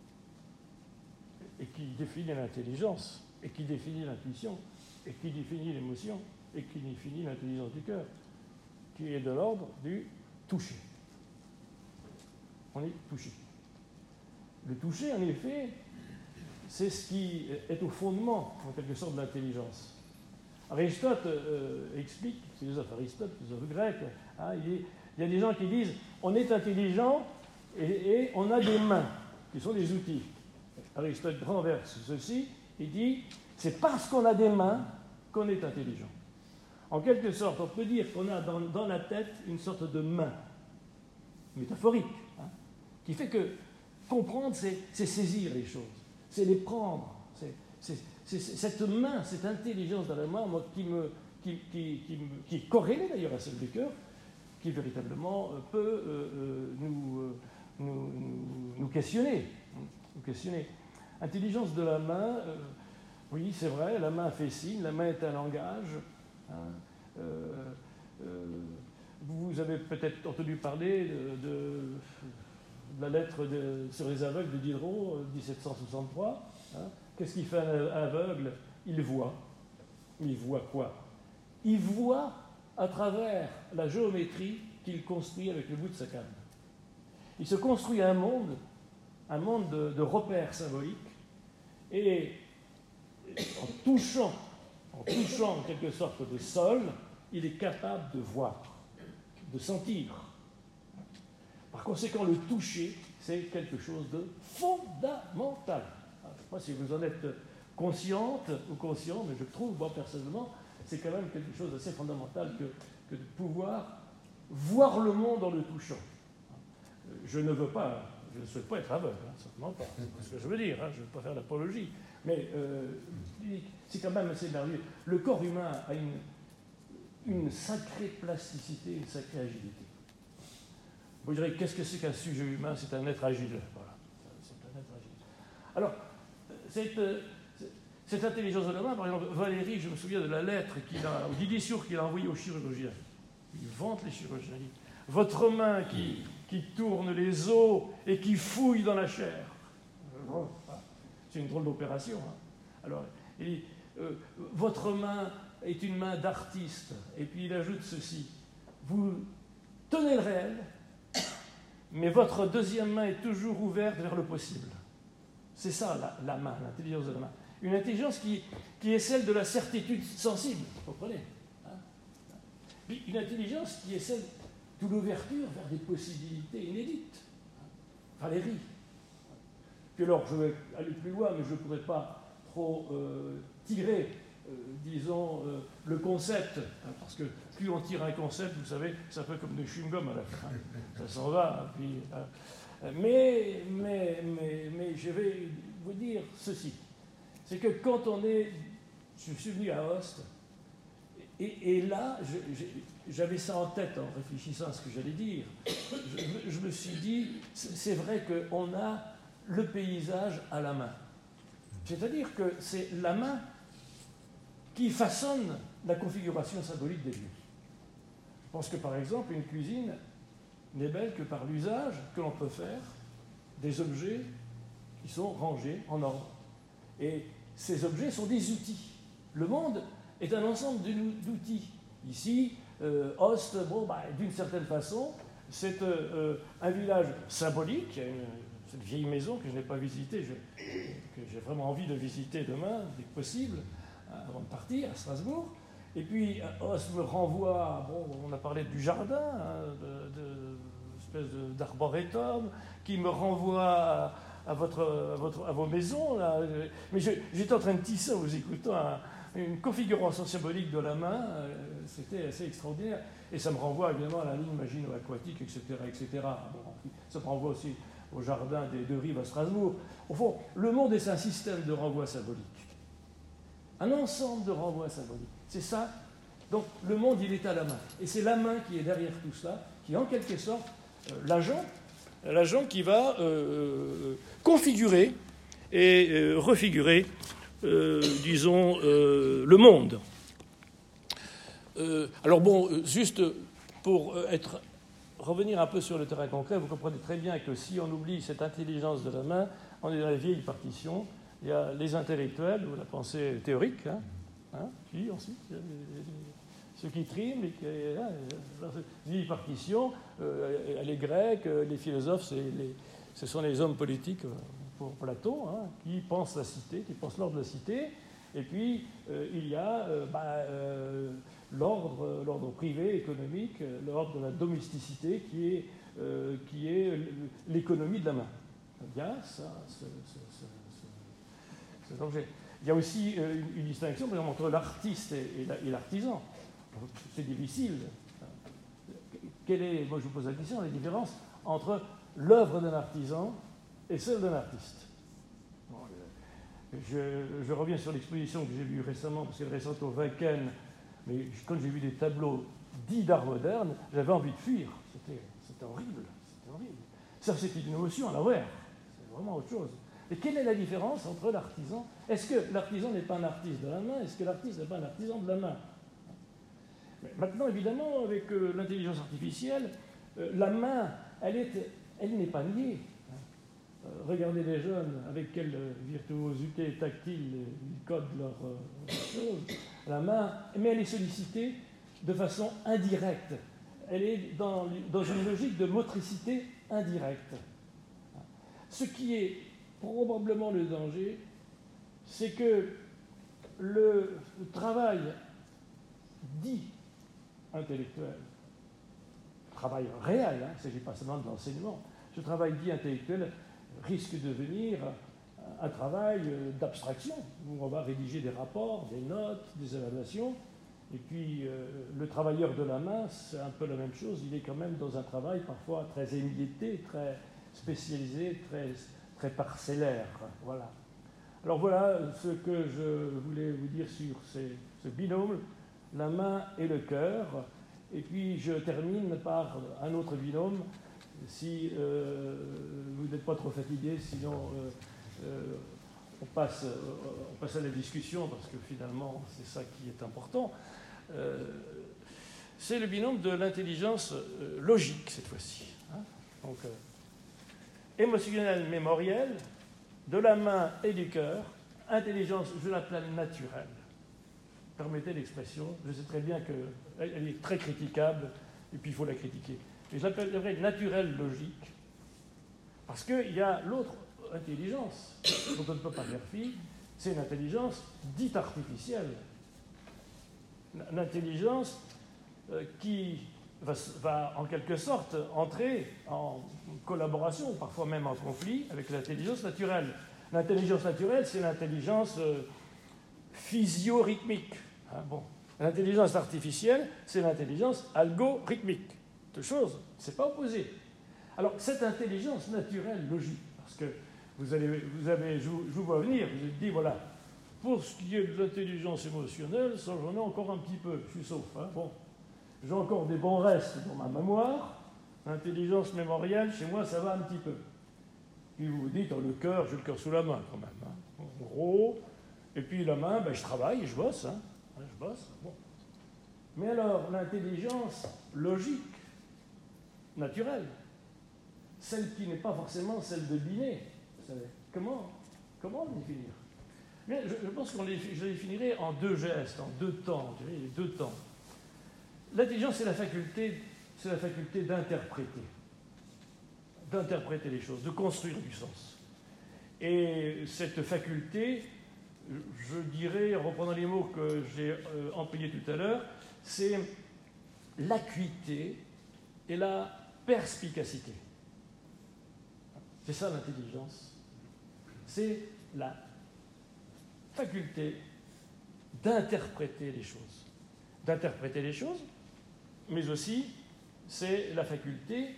et qui définit l'intelligence, et qui définit l'intuition, et qui définit l'émotion, et qui définit l'intelligence du cœur, qui est de l'ordre du toucher. On est touché. Le toucher, en effet, c'est ce qui est au fondement, en quelque sorte, de l'intelligence. Aristote euh, explique, philosophe Aristote, philosophe grec, hein, il, est, il y a des gens qui disent on est intelligent et, et on a des mains, qui sont des outils. Aristote renverse ceci, il dit c'est parce qu'on a des mains qu'on est intelligent. En quelque sorte, on peut dire qu'on a dans, dans la tête une sorte de main métaphorique, hein, qui fait que comprendre, c'est saisir les choses, c'est les prendre. C'est cette main, cette intelligence dans la main, moi, qui, me, qui, qui, qui, qui est corrélée d'ailleurs à celle du cœur, qui véritablement peut euh, nous, euh, nous, nous, nous questionner. Nous questionner. Intelligence de la main, euh, oui, c'est vrai, la main fait signe, la main est un langage. Hein, euh, euh, vous avez peut-être entendu parler de, de, de la lettre de, sur les aveugles de Diderot, mille sept cent soixante-trois. Hein. Qu'est-ce qu'il fait un aveugle? Il voit. Il voit quoi? Il voit à travers la géométrie qu'il construit avec le bout de sa canne. Il se construit un monde, un monde de, de repères symboliques, et en touchant, en touchant en quelque sorte le sol, il est capable de voir, de sentir. Par conséquent, le toucher, c'est quelque chose de fondamental. Je ne sais pas si vous en êtes consciente ou conscient, mais je trouve, moi personnellement, c'est quand même quelque chose d'assez fondamental que, que de pouvoir voir le monde en le touchant. Je ne veux pas, je ne souhaite pas être aveugle, hein, certainement pas, c'est pas ce que je veux dire, hein, je ne veux pas faire l'apologie, mais euh, c'est quand même assez merveilleux. Le corps humain a une, une sacrée plasticité, une sacrée agilité. Vous direz, qu'est-ce que c'est qu'un sujet humain? C'est un être agile. Voilà, c'est un être agile. Alors, cette, cette intelligence de la main, par exemple, Valéry, je me souviens de la lettre qu'il a, ou du discours qu'il a envoyé aux chirurgiens. Il vante les chirurgiens. Il dit, votre main qui, qui tourne les os et qui fouille dans la chair. C'est une drôle d'opération. Hein. Alors, il dit, euh, votre main est une main d'artiste. Et puis il ajoute ceci, vous tenez le réel, mais votre deuxième main est toujours ouverte vers le possible. C'est ça, la, la main, l'intelligence de la main. Une intelligence qui, qui est celle de la certitude sensible, vous comprenez, hein? Puis une intelligence qui est celle de l'ouverture vers des possibilités inédites. Valéry. Puis alors, je vais aller plus loin, mais je ne pourrais pas trop euh, tirer, euh, disons, euh, le concept, hein, parce que plus on tire un concept, vous savez, ça fait comme des chewing-gums à la fin. Ça s'en va, puis... Hein. Mais, mais, mais, mais je vais vous dire ceci. C'est que quand on est... Je suis venu à Host, et, et là, j'avais ça en tête en réfléchissant à ce que j'allais dire. Je, je me suis dit, c'est vrai qu'on a le paysage à la main. C'est-à-dire que c'est la main qui façonne la configuration symbolique des lieux. Je pense que, par exemple, une cuisine n'est belle que par l'usage que l'on peut faire des objets qui sont rangés en ordre. Et ces objets sont des outils. Le monde est un ensemble d'outils. Ici, euh, Host, bon, bah, d'une certaine façon, c'est euh, un village symbolique, une, cette vieille maison que je n'ai pas visitée, je, que j'ai vraiment envie de visiter demain, dès que possible, avant de partir à Strasbourg. Et puis, Host me renvoie, bon, on a parlé du jardin, hein, de, de, espèce d'arboretum, qui me renvoie à, à, votre, à, votre, à vos maisons. Là. Mais j'étais en train de tisser en vous écoutant un, une configuration symbolique de la main, euh, c'était assez extraordinaire. Et ça me renvoie évidemment à la ligne Maginot-Aquatique, et cetera, et cetera. Bon, ça me renvoie aussi au jardin des deux rives à Strasbourg. Au fond, le monde est un système de renvoi symbolique. Un ensemble de renvois symboliques. C'est ça. Donc, le monde, il est à la main. Et c'est la main qui est derrière tout cela, qui est en quelque sorte euh, l'agent, l'agent qui va euh, configurer et euh, refigurer, euh, disons, euh, le monde. Euh, alors bon, juste pour être, revenir un peu sur le terrain concret, vous comprenez très bien que si on oublie cette intelligence de la main, on est dans la vieille partition. Il y a les intellectuels, ou la pensée théorique, hein, hein, puis ensuite, il y a les, les, ceux qui triment, et qui, hein, les partitions, euh, les Grecs, les philosophes, les, ce sont les hommes politiques, pour Platon, hein, qui pensent la cité, qui pensent l'ordre de la cité, et puis euh, il y a euh, bah, euh, l'ordre, l'ordre privé, économique, l'ordre de la domesticité, qui est, euh, qui est l'économie de la main. Il y a ça, ce, ce, ce, cet objet. Il y a aussi euh, une, une distinction, par exemple, entre l'artiste et, et l'artisan. C'est difficile. Quelle est, moi je vous pose la question, la différence entre l'œuvre d'un artisan et celle d'un artiste. Bon, je, je reviens sur l'exposition que j'ai vue récemment, parce qu'elle est récente au Wacken, mais quand j'ai vu des tableaux dits d'art moderne, j'avais envie de fuir. C'était, c'était horrible, c'était horrible. Ça, c'était une émotion à l'envers. C'est vraiment autre chose. Et quelle est la différence entre l'artisan? Est-ce que l'artisan n'est pas un artiste de la main? Est-ce que l'artiste n'est pas un artisan de la main? Mais maintenant, évidemment, avec euh, l'intelligence artificielle, euh, la main, elle, est, elle n'est pas liée. Euh, regardez les jeunes avec quelle virtuosité tactile ils codent leurs euh, choses. La main, mais elle est sollicitée de façon indirecte. Elle est dans, dans une logique de motricité indirecte. Ce qui est probablement le danger, c'est que le travail dit intellectuel, travail réel, hein, il ne s'agit pas seulement de l'enseignement, ce travail dit intellectuel risque de devenir un travail d'abstraction, où on va rédiger des rapports, des notes, des évaluations, et puis euh, le travailleur de la main, c'est un peu la même chose, il est quand même dans un travail parfois très émietté, très spécialisé, très, très parcellaire. Voilà. Alors voilà ce que je voulais vous dire sur ces, ce binôme, la main et le cœur. Et puis je termine par un autre binôme, si euh, vous n'êtes pas trop fatigué, sinon euh, euh, on, passe, euh, on passe à la discussion, parce que finalement c'est ça qui est important. Euh, c'est le binôme de l'intelligence euh, logique cette fois-ci. Hein. Donc, euh, émotionnelle mémorielle, de la main et du cœur, intelligence, je l'appelle naturelle. Permettez l'expression, je sais très bien qu'elle est très critiquable, et puis il faut la critiquer. Mais je l'appellerais naturelle logique, parce qu'il y a l'autre intelligence, dont on ne peut pas faire fi, c'est une intelligence dite artificielle. L'intelligence euh, qui va, va en quelque sorte entrer en collaboration, parfois même en conflit, avec l'intelligence naturelle. L'intelligence naturelle, c'est l'intelligence euh, physio-rythmique. Hein, bon. L'intelligence artificielle, c'est l'intelligence algorithmique. Deux choses, c'est pas opposé. Alors, cette intelligence naturelle logique, parce que vous, allez, vous avez, je vous, je vous vois venir, vous avez dit, voilà, pour ce qui est de l'intelligence émotionnelle, ça j'en ai encore un petit peu, je suis sauf. Hein, bon. J'ai encore des bons restes dans ma mémoire. L'intelligence mémorielle, chez moi, ça va un petit peu. Puis vous vous dites, oh, le cœur, j'ai le cœur sous la main quand même. Hein. En gros, et puis la main, ben, je travaille, je bosse. Hein. Je bosse. Bon. Mais alors, l'intelligence logique, naturelle, celle qui n'est pas forcément celle de Binet, vous savez, comment, comment la définir? Bien, je, je pense que je la définirais en deux gestes, en deux temps, je dirais, les deux temps. L'intelligence, c'est la faculté, c'est la faculté d'interpréter, d'interpréter les choses, de construire du sens. Et cette faculté, je dirais, en reprenant les mots que j'ai euh, employés tout à l'heure, c'est l'acuité et la perspicacité. C'est ça l'intelligence. C'est la faculté d'interpréter les choses. D'interpréter les choses, mais aussi c'est la faculté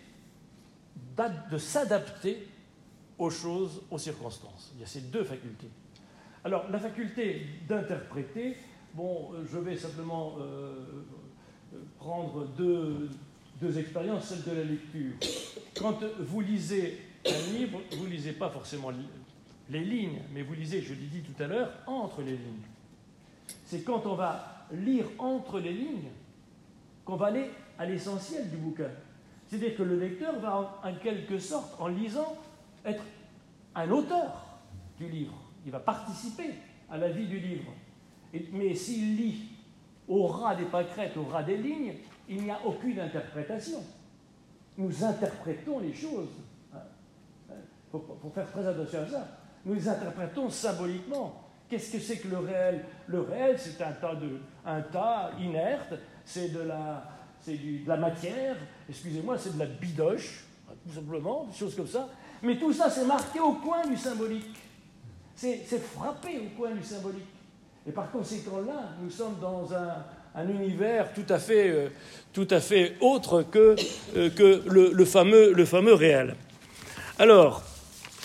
de s'adapter aux choses, aux circonstances. Il y a ces deux facultés. Alors, la faculté d'interpréter, bon, je vais simplement euh, prendre deux, deux expériences, celle de la lecture. Quand vous lisez un livre, vous ne lisez pas forcément les lignes, mais vous lisez, je l'ai dit tout à l'heure, entre les lignes. C'est quand on va lire entre les lignes qu'on va aller à l'essentiel du bouquin. C'est-à-dire que le lecteur va, en, en quelque sorte, en lisant, être un auteur du livre. Il va participer à la vie du livre. Et, mais s'il lit au ras des pâquerettes, au ras des lignes, il n'y a aucune interprétation. Nous interprétons les choses. Il faut, faut faire très attention à ça. Nous les interprétons symboliquement. Qu'est-ce que c'est que le réel? Le réel, c'est un tas, de, un tas inerte, c'est de la, c'est du, de la matière, excusez-moi, c'est de la bidoche, tout simplement, des choses comme ça. Mais tout ça, c'est marqué au coin du symbolique. C'est, c'est frappé au coin du symbolique. Et par conséquent, là, nous sommes dans un, un univers tout à fait, euh, tout à fait autre que, euh, que le, le, fameux, le fameux réel. Alors,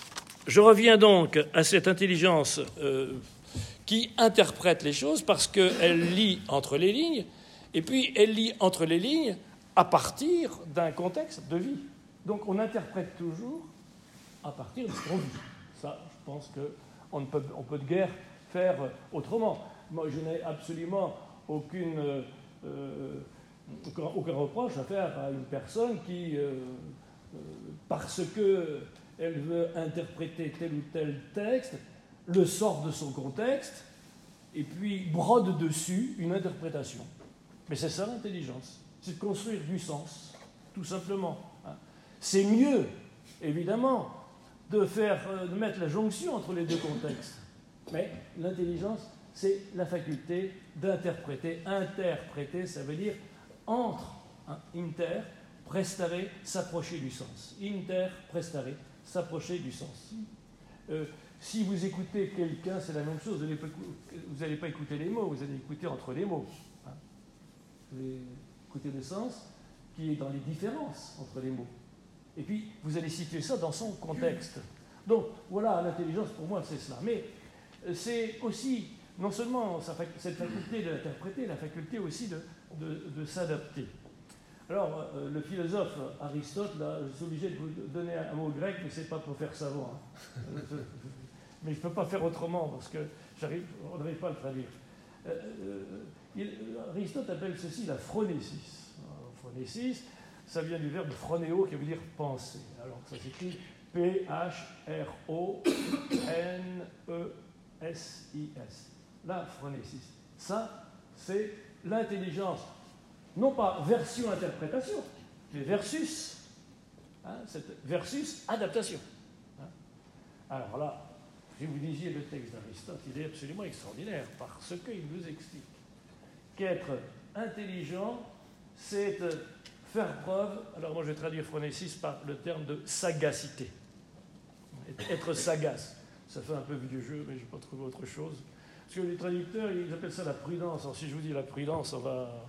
je reviens donc à cette intelligence euh, qui interprète les choses parce qu'elle lit entre les lignes, et puis elle lit entre les lignes à partir d'un contexte de vie. Donc on interprète toujours à partir de ce qu'on vit. Ça, je pense qu'on ne peut, on peut de guère faire autrement. Moi, je n'ai absolument aucune, euh, aucun, aucun reproche à faire à une personne qui, euh, euh, parce qu'elle veut interpréter tel ou tel texte, le sort de son contexte et puis brode dessus une interprétation. Mais c'est ça l'intelligence, c'est de construire du sens, tout simplement. C'est mieux, évidemment, de, faire, de mettre la jonction entre les deux contextes. Mais l'intelligence, c'est la faculté d'interpréter. Interpréter, ça veut dire entre, hein, inter, prestare, s'approcher du sens. Inter, prestare, s'approcher du sens. Euh, si vous écoutez quelqu'un, c'est la même chose. Vous n'allez pas écouter les mots, vous allez écouter entre les mots. Hein. Vous allez écouter le sens qui est dans les différences entre les mots. Et puis, vous allez situer ça dans son contexte. Donc, voilà, l'intelligence, pour moi, c'est cela. Mais c'est aussi, non seulement cette faculté d'interpréter, la faculté aussi de, de, de s'adapter. Alors, euh, le philosophe Aristote, là, je suis obligé de vous donner un mot grec, mais ce n'est pas pour faire savant. Hein. Mais je ne peux pas faire autrement, parce que on n'arrive pas à le traduire. Euh, euh, il, Aristote appelle ceci la phronésis. Alors, phronésis, ça vient du verbe phronéo, qui veut dire penser. Alors, ça s'écrit P H R O N E S I S. La phronésis. Ça, c'est l'intelligence. Non pas version-interprétation, mais versus. Hein, versus adaptation. Hein. Alors là, si vous lisiez le texte d'Aristote, il est absolument extraordinaire, parce qu'il nous explique qu'être intelligent, c'est faire preuve, alors moi je vais traduire phronésis par le terme de sagacité. Être sagace, ça fait un peu vieux jeu, mais je n'ai pas trouvé autre chose. Parce que les traducteurs, ils appellent ça la prudence. Alors si je vous dis la prudence, on va...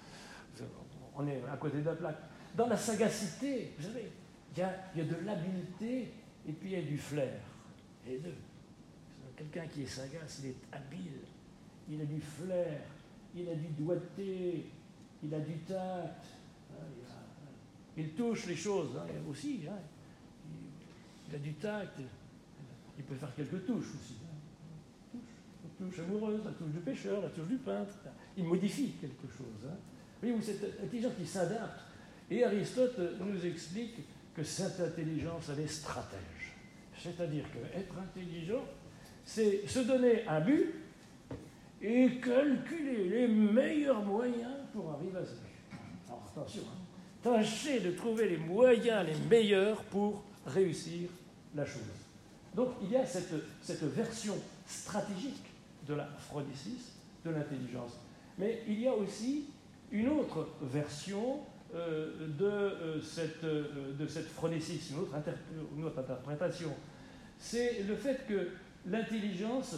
On est à côté de la plaque. Dans la sagacité, vous savez, il y a, il y a de l'habileté et puis il y a du flair. Les deux. Quelqu'un qui est sagace, il est habile, il a du flair, il a du doigté, il a du tact. Il touche les choses, hein, aussi. Hein. Il, il a du tact. Il peut faire quelques touches aussi. Hein. Touche, touche amoureuse, la touche du pêcheur, la touche du peintre. Il modifie quelque chose. Hein. Oui, cette intelligence qui s'adapte. Et Aristote nous explique que cette intelligence, elle est stratège. C'est-à-dire qu'être intelligent, c'est se donner un but et calculer les meilleurs moyens pour arriver à ce but. Alors attention, hein. Tâchez de trouver les moyens les meilleurs pour réussir la chose. Donc il y a cette, cette version stratégique de la phronésis, de l'intelligence. Mais il y a aussi une autre version euh, de, euh, cette, euh, de cette phronésis, une autre, inter une autre interprétation. C'est le fait que l'intelligence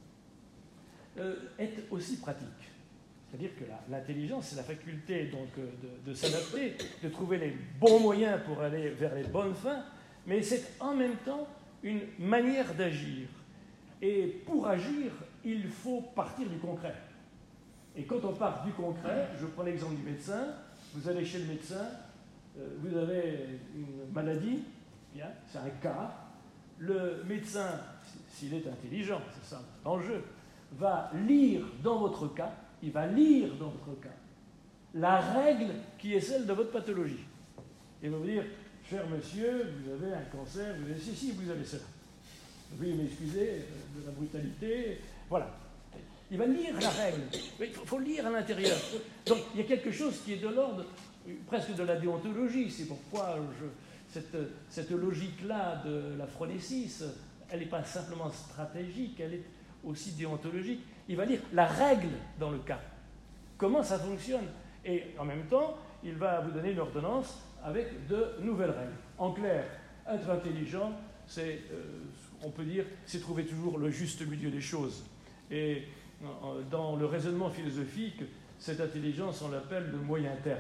euh, est aussi pratique. C'est-à-dire que l'intelligence, c'est la faculté donc, de, de s'adapter, de trouver les bons moyens pour aller vers les bonnes fins, mais c'est en même temps une manière d'agir. Et pour agir, il faut partir du concret. Et quand on part du concret, je prends l'exemple du médecin, vous allez chez le médecin, euh, vous avez une maladie, bien, c'est un cas, le médecin, s'il est intelligent, c'est ça l'enjeu, va lire dans votre cas, il va lire dans votre cas la règle qui est celle de votre pathologie. Il va vous dire, cher monsieur, vous avez un cancer, vous avez si, si, vous avez ça. Veuillez m'excuser de la brutalité, voilà. Il va lire la règle. Il faut, faut lire à l'intérieur. Donc, il y a quelque chose qui est de l'ordre presque de la déontologie. C'est pourquoi je, cette, cette logique-là de la phronésis, elle n'est pas simplement stratégique, elle est aussi déontologique. Il va lire la règle dans le cas. Comment ça fonctionne? Et en même temps, il va vous donner une ordonnance avec de nouvelles règles. En clair, être intelligent, c'est, euh, on peut dire, c'est trouver toujours le juste milieu des choses. Et dans le raisonnement philosophique, cette intelligence, on l'appelle le moyen terme.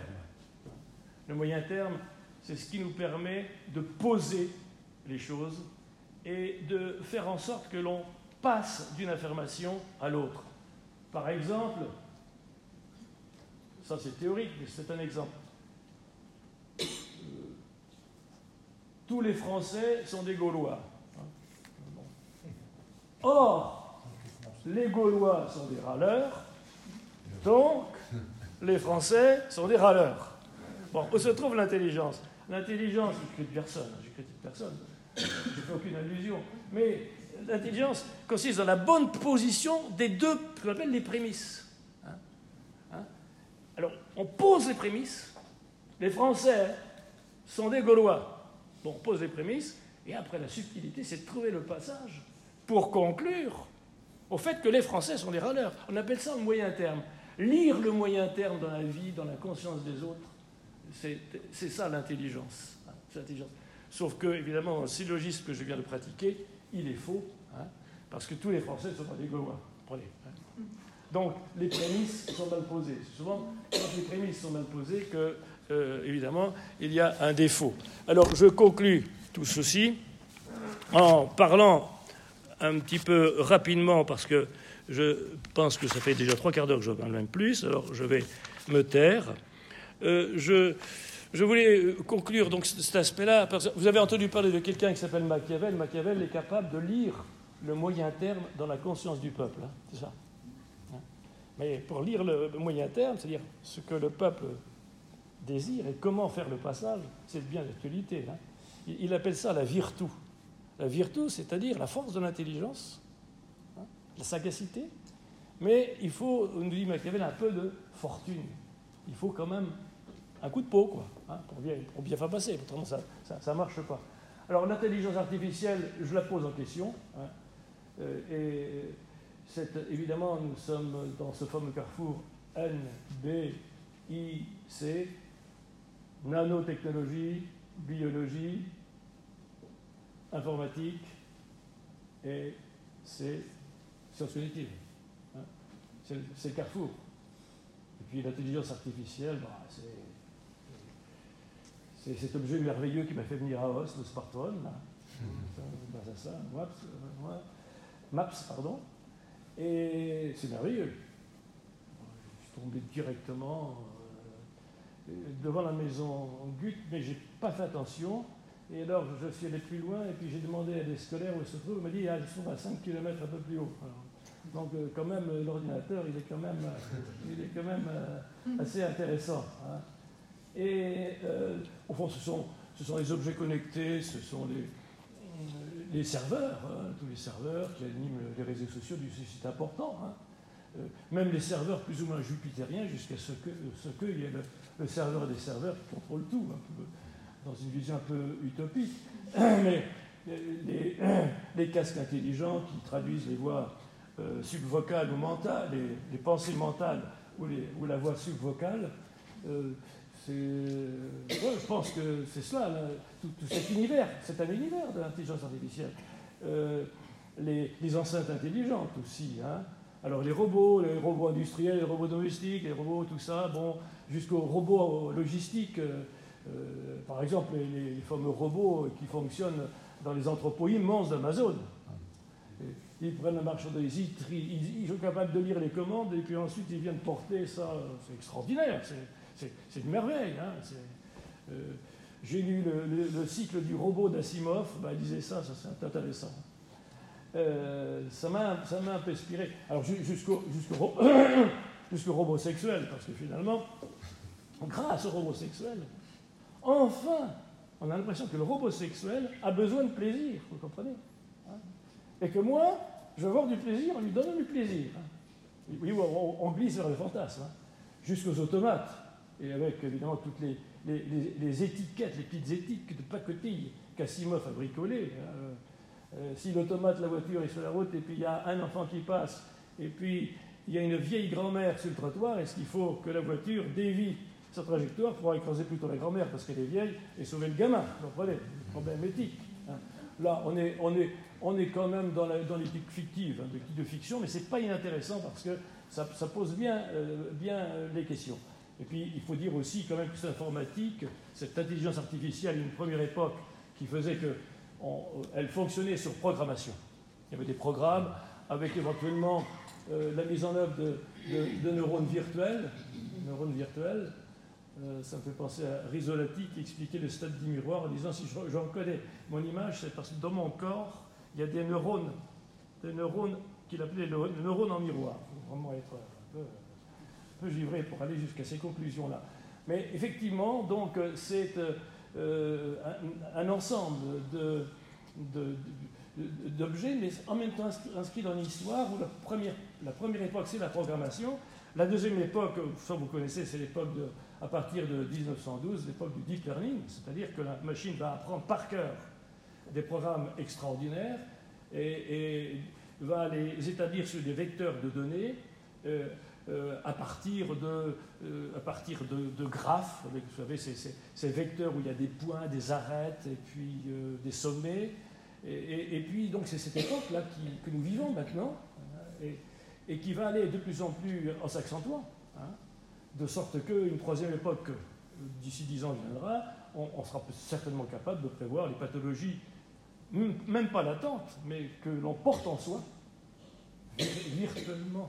Le moyen terme, c'est ce qui nous permet de poser les choses et de faire en sorte que l'on passe d'une information à l'autre. Par exemple, ça c'est théorique, mais c'est un exemple. Euh, tous les Français sont des Gaulois. Or, les Gaulois sont des râleurs, donc les Français sont des râleurs. Bon, où se trouve l'intelligence? L'intelligence, je critique personne, je critique personne, je ne fais aucune allusion, mais l'intelligence consiste dans la bonne position des deux, ce qu'on appelle les prémices. Hein? Hein? Alors, on pose les prémices, les Français sont des Gaulois. Bon, on pose les prémices, et après la subtilité, c'est de trouver le passage pour conclure au fait que les Français sont des râleurs. On appelle ça le moyen terme. Lire le moyen terme dans la vie, dans la conscience des autres, c'est, c'est ça l'intelligence. Hein, c'est l'intelligence. Sauf que, évidemment, le syllogisme que je viens de pratiquer, il est faux, hein, parce que tous les Français ne sont pas des Gaulois. Prenez. Hein. Donc, les prémices sont mal posées. C'est souvent quand les prémices sont mal posées que, euh, évidemment, il y a un défaut. Alors, je conclus tout ceci en parlant un petit peu rapidement, parce que je pense que ça fait déjà trois quarts d'heure que je parle même plus, alors je vais me taire. Euh, je, je voulais conclure donc cet aspect-là, parce que vous avez entendu parler de quelqu'un qui s'appelle Machiavel. Machiavel est capable de lire le moyen terme dans la conscience du peuple, hein, c'est ça. Hein. Mais pour lire le moyen terme, c'est-à-dire ce que le peuple désire et comment faire le passage, c'est bien l'actualité. Hein. Il, il appelle ça la virtu. La virtu, c'est-à-dire la force de l'intelligence, hein, la sagacité, mais il faut, nous dit Machiavel, un peu de fortune. Il faut quand même un coup de peau, quoi, hein, pour, bien, pour bien faire passer, autrement ça ne marche pas. Alors l'intelligence artificielle, je la pose en question, hein, euh, et c'est, évidemment, nous sommes dans ce fameux carrefour N, B, I, C, nanotechnologie, biologie, informatique et c'est sciences cognitives. Hein. C'est, c'est le carrefour. Et puis l'intelligence artificielle, bah, c'est, c'est cet objet merveilleux qui m'a fait venir à Os, le smartphone. Là. Mmh. C'est ça, Maps, euh, Maps, pardon. Et c'est merveilleux. Je suis tombé directement euh, devant la maison Gut, mais je n'ai pas fait attention. Et alors, je suis allé plus loin, et puis j'ai demandé à des scolaires où ils se trouvent. Il m'a dit, ah, ils sont à cinq kilomètres un peu plus haut. Alors, donc, euh, quand même, l'ordinateur, il est quand même, euh, il est quand même euh, assez intéressant. Hein. Et, euh, au fond, ce sont, ce sont les objets connectés, ce sont les, les serveurs, hein, tous les serveurs qui animent les réseaux sociaux du site important. Hein. Euh, même les serveurs plus ou moins jupitériens, jusqu'à ce que, ce que il y ait le, le serveur des serveurs qui contrôle tout. Un peu, dans une vision un peu utopique, mais les, les casques intelligents qui traduisent les voix euh, subvocales ou mentales, les, les pensées mentales ou, les, ou la voix subvocale, euh, c'est, ouais, je pense que c'est cela, là, tout, tout cet univers, c'est un univers de l'intelligence artificielle. Euh, les, les enceintes intelligentes aussi, hein. Alors les robots, les robots industriels, les robots domestiques, les robots, tout ça, bon, jusqu'aux robots logistiques. Euh, Euh, par exemple, les, les fameux robots qui fonctionnent dans les entrepôts immenses d'Amazon. Ils prennent la marchandise, ils, ils, ils sont capables de lire les commandes et puis ensuite ils viennent porter ça. C'est extraordinaire, c'est, c'est, c'est une merveille. Hein, c'est, euh, j'ai lu le, le, le cycle du robot d'Asimov, ben, il disait ça, ça c'est intéressant. Euh, ça, m'a, ça m'a un peu inspiré. Alors jusqu'au, jusqu'au, jusqu'au robot sexuel, parce que finalement, grâce au robot sexuel, enfin, on a l'impression que le robot sexuel a besoin de plaisir, vous comprenez, hein, et que moi, je veux avoir du plaisir en lui donnant du plaisir. Hein. Oui, on, on glisse vers le fantasme, hein, jusqu'aux automates, et avec évidemment toutes les, les, les, les étiquettes, les petites étiquettes de pacotille qu'Asimov a bricolées. Hein. Euh, si l'automate, la voiture est sur la route, et puis il y a un enfant qui passe, et puis il y a une vieille grand-mère sur le trottoir, est-ce qu'il faut que la voiture dévie sa trajectoire pour écraser plutôt la grand-mère parce qu'elle est vieille et sauver le gamin? Vous comprenez? Problème éthique. Hein. Là, on est, on, est, on est quand même dans, la, dans l'éthique fictive, hein, de, de fiction, mais ce n'est pas inintéressant parce que ça, ça pose bien, euh, bien euh, les questions. Et puis, il faut dire aussi quand même que cette informatique, cette intelligence artificielle, une première époque qui faisait que on, elle fonctionnait sur programmation. Il y avait des programmes avec éventuellement euh, la mise en œuvre de, de, de neurones virtuels. Neurones virtuels, euh, ça me fait penser à Risolati qui expliquait le stade du miroir en disant si je, je reconnais mon image, c'est parce que dans mon corps, il y a des neurones, des neurones qu'il appelait le, le neurone en miroir. Il faut vraiment être un peu, un peu givré pour aller jusqu'à ces conclusions-là. Mais effectivement, donc, c'est euh, un, un ensemble de, de, de, d'objets, mais en même temps inscrits dans une histoire où la première, la première époque, c'est la programmation. La deuxième époque, ça vous connaissez, c'est l'époque de, à partir de mille neuf cent douze, l'époque du deep learning, c'est-à-dire que la machine va apprendre par cœur des programmes extraordinaires et, et va les établir sur des vecteurs de données euh, euh, à partir de, euh, à partir de, de graphes, avec, vous savez, ces, ces, ces vecteurs où il y a des points, des arêtes et puis euh, des sommets. Et, et, et puis, donc, c'est cette époque-là qui, que nous vivons maintenant et, et qui va aller de plus en plus en s'accentuant, hein, de sorte qu'une troisième époque, d'ici dix ans, viendra, on, on sera certainement capable de prévoir les pathologies, même pas latentes, mais que l'on porte en soi, virtuellement.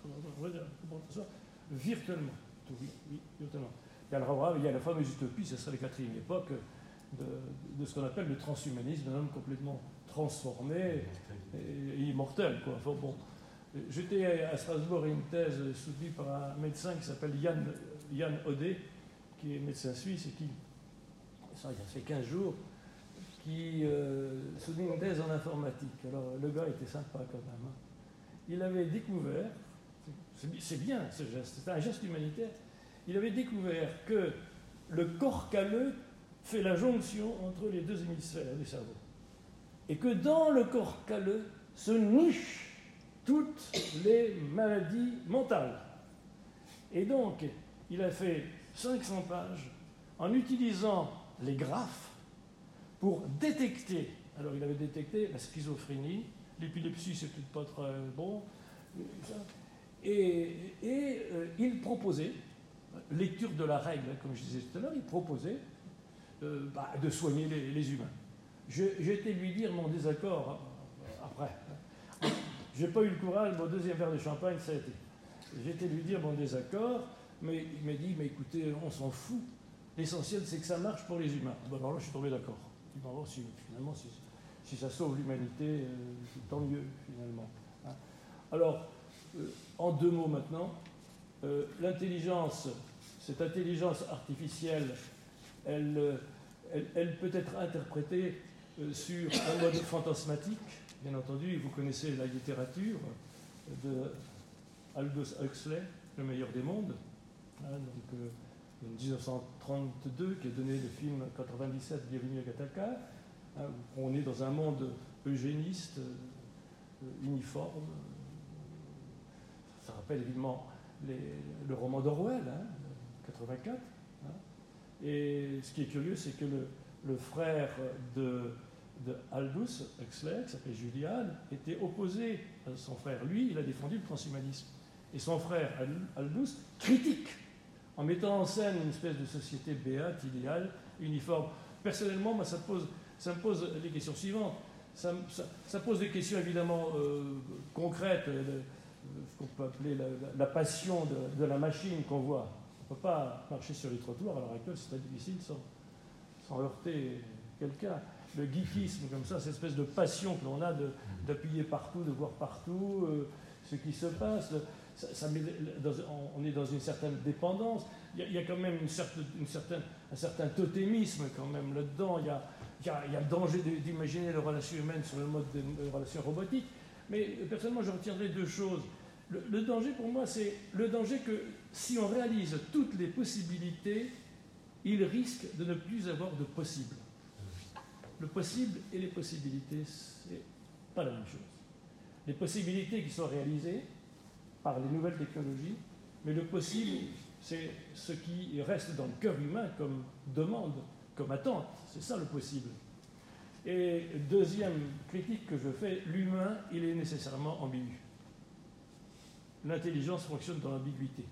Virtuellement. virtuellement. Et alors, il y a la fameuse utopie, ce serait la quatrième époque de, de ce qu'on appelle le transhumanisme, un homme complètement transformé et, et immortel, quoi. Enfin, bon. J'étais à Strasbourg à une thèse soutenue par un médecin qui s'appelle Yann, Yann Audet, qui est médecin suisse et qui, ça il a fait quinze jours, qui euh, soutenait une thèse en informatique. Alors le gars était sympa quand même. Hein. Il avait découvert, c'est bien ce geste, c'est un geste humanitaire, il avait découvert que le corps calleux fait la jonction entre les deux hémisphères du cerveau. Et que dans le corps calleux se nichent toutes les maladies mentales. Et donc, il a fait cinq cents pages en utilisant les graphes pour détecter, alors il avait détecté la schizophrénie, l'épilepsie c'est peut-être pas très bon, et, et euh, il proposait, lecture de la règle, comme je disais tout à l'heure, il proposait euh, bah, de soigner les, les humains. J'ai été lui dire mon désaccord après. J'ai pas eu le courage, mon deuxième verre de champagne, ça a été. J'ai été lui dire mon désaccord, mais il m'a dit, mais écoutez, on s'en fout. L'essentiel, c'est que ça marche pour les humains. Bon, alors là, je suis tombé d'accord. Bon, si, finalement, si, si ça sauve l'humanité, euh, tant mieux, finalement. Hein. Alors, euh, en deux mots maintenant, euh, l'intelligence, cette intelligence artificielle, elle, elle, elle peut être interprétée euh, sur un mode fantasmatique. Bien entendu, vous connaissez la littérature de Aldous Huxley, Le meilleur des mondes, hein, donc, euh, en mille neuf cent trente-deux, qui a donné le film quatre-vingt-dix-sept, Bienvenue à Gattaca, hein, où on est dans un monde eugéniste, euh, uniforme. Ça rappelle évidemment les, le roman d'Orwell, hein, quatre-vingt-quatre. Hein. Et ce qui est curieux, c'est que le, le frère de de Aldous Huxley, qui s'appelait Julian, était opposé à son frère. Lui, il a défendu le transhumanisme. Et son frère, Aldous, critique, en mettant en scène une espèce de société béate, idéale, uniforme. Personnellement, moi, ça, pose, ça me pose les questions suivantes. Ça, ça, ça pose des questions évidemment euh, concrètes, euh, ce qu'on peut appeler la, la passion de, de la machine qu'on voit. On ne peut pas marcher sur les trottoirs à l'heure actuelle, c'est très difficile sans, sans heurter quelqu'un. Le geekisme, comme ça, cette espèce de passion que l'on a d'appuyer partout, de voir partout euh, ce qui se passe. Ça, ça met dans, on est dans une certaine dépendance. Il y a, il y a quand même une certaine, une certaine, un certain totémisme quand même là-dedans. Il y a, il y a, il y a le danger d'imaginer les relations humaines sur le mode des relations robotiques. Mais personnellement, je retiendrai deux choses. Le, le danger pour moi, c'est le danger que si on réalise toutes les possibilités, il risque de ne plus avoir de possible. Le possible et les possibilités, c'est pas la même chose. Les possibilités qui sont réalisées par les nouvelles technologies, mais le possible, c'est ce qui reste dans le cœur humain comme demande, comme attente. C'est ça le possible. Et deuxième critique que je fais, l'humain, il est nécessairement ambigu. L'intelligence fonctionne dans l'ambiguïté.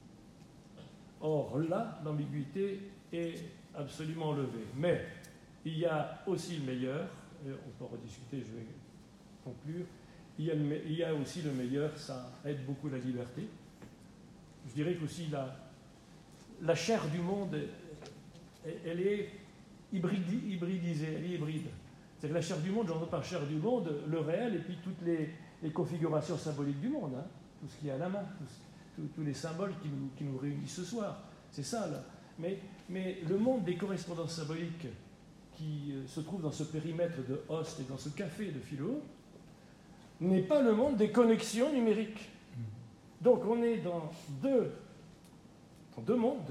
Or là, l'ambiguïté est absolument levée. Mais il y a aussi le meilleur, et on peut en rediscuter, je vais conclure. Il y a, le, il y a aussi le meilleur, ça aide beaucoup la liberté. Je dirais qu'aussi la, la chair du monde, elle est hybridi, hybridisée, elle est hybride. C'est que la chair du monde, j'entends par chair du monde, le réel et puis toutes les, les configurations symboliques du monde, hein, tout ce qui est à la main, tous, tous les symboles qui nous, qui nous réunissent ce soir. C'est ça, là. Mais, mais le monde des correspondances symboliques qui euh, se trouve dans ce périmètre de Host et dans ce café de philo n'est pas le monde des connexions numériques. Donc on est dans deux, dans deux mondes.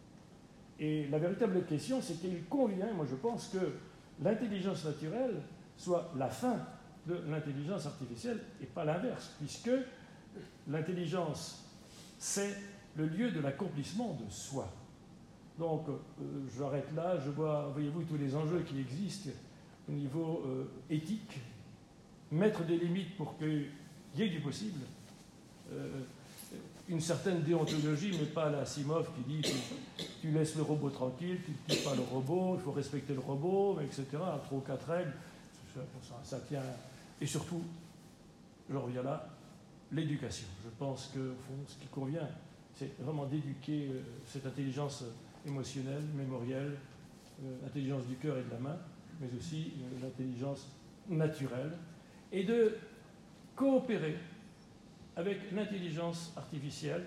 Et la véritable question, c'est qu'il convient, moi je pense, que l'intelligence naturelle soit la fin de l'intelligence artificielle et pas l'inverse, puisque l'intelligence, c'est le lieu de l'accomplissement de soi. Donc, euh, j'arrête là, je vois, voyez-vous, tous les enjeux qui existent au niveau euh, éthique, mettre des limites pour qu'il y ait du possible, euh, une certaine déontologie, mais pas la Asimov qui dit tu, tu laisses le robot tranquille, tu ne tues pas le robot, il faut respecter le robot, et cetera. Trois ou quatre règles, ça, ça tient. Et surtout, je reviens là, l'éducation. Je pense que, au fond, ce qui convient, c'est vraiment d'éduquer euh, cette intelligence émotionnelle, mémorielle, euh, l'intelligence du cœur et de la main, mais aussi euh, l'intelligence naturelle, et de coopérer avec l'intelligence artificielle,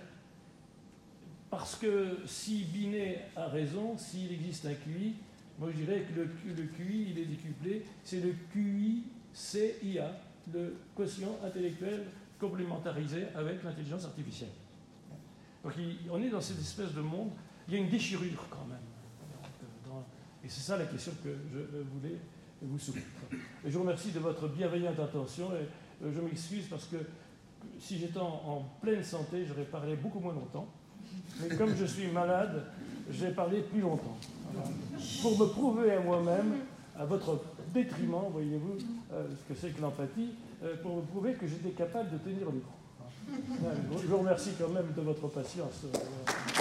parce que si Binet a raison, s'il existe un Q I, moi je dirais que le, le Q I, il est décuplé, c'est le Q I C I A, le quotient intellectuel complémentarisé avec l'intelligence artificielle. Donc il, on est dans cette espèce de monde, il y a une déchirure quand même. Dans, et c'est ça la question que je voulais vous soumettre. Et je vous remercie de votre bienveillante attention et je m'excuse parce que si j'étais en, en pleine santé, j'aurais parlé beaucoup moins longtemps. Mais comme je suis malade, j'ai parlé plus longtemps. Voilà. Pour me prouver à moi-même, à votre détriment, voyez-vous, euh, ce que c'est que l'empathie, euh, pour me prouver que j'étais capable de tenir le coup. Je vous remercie quand même de votre patience.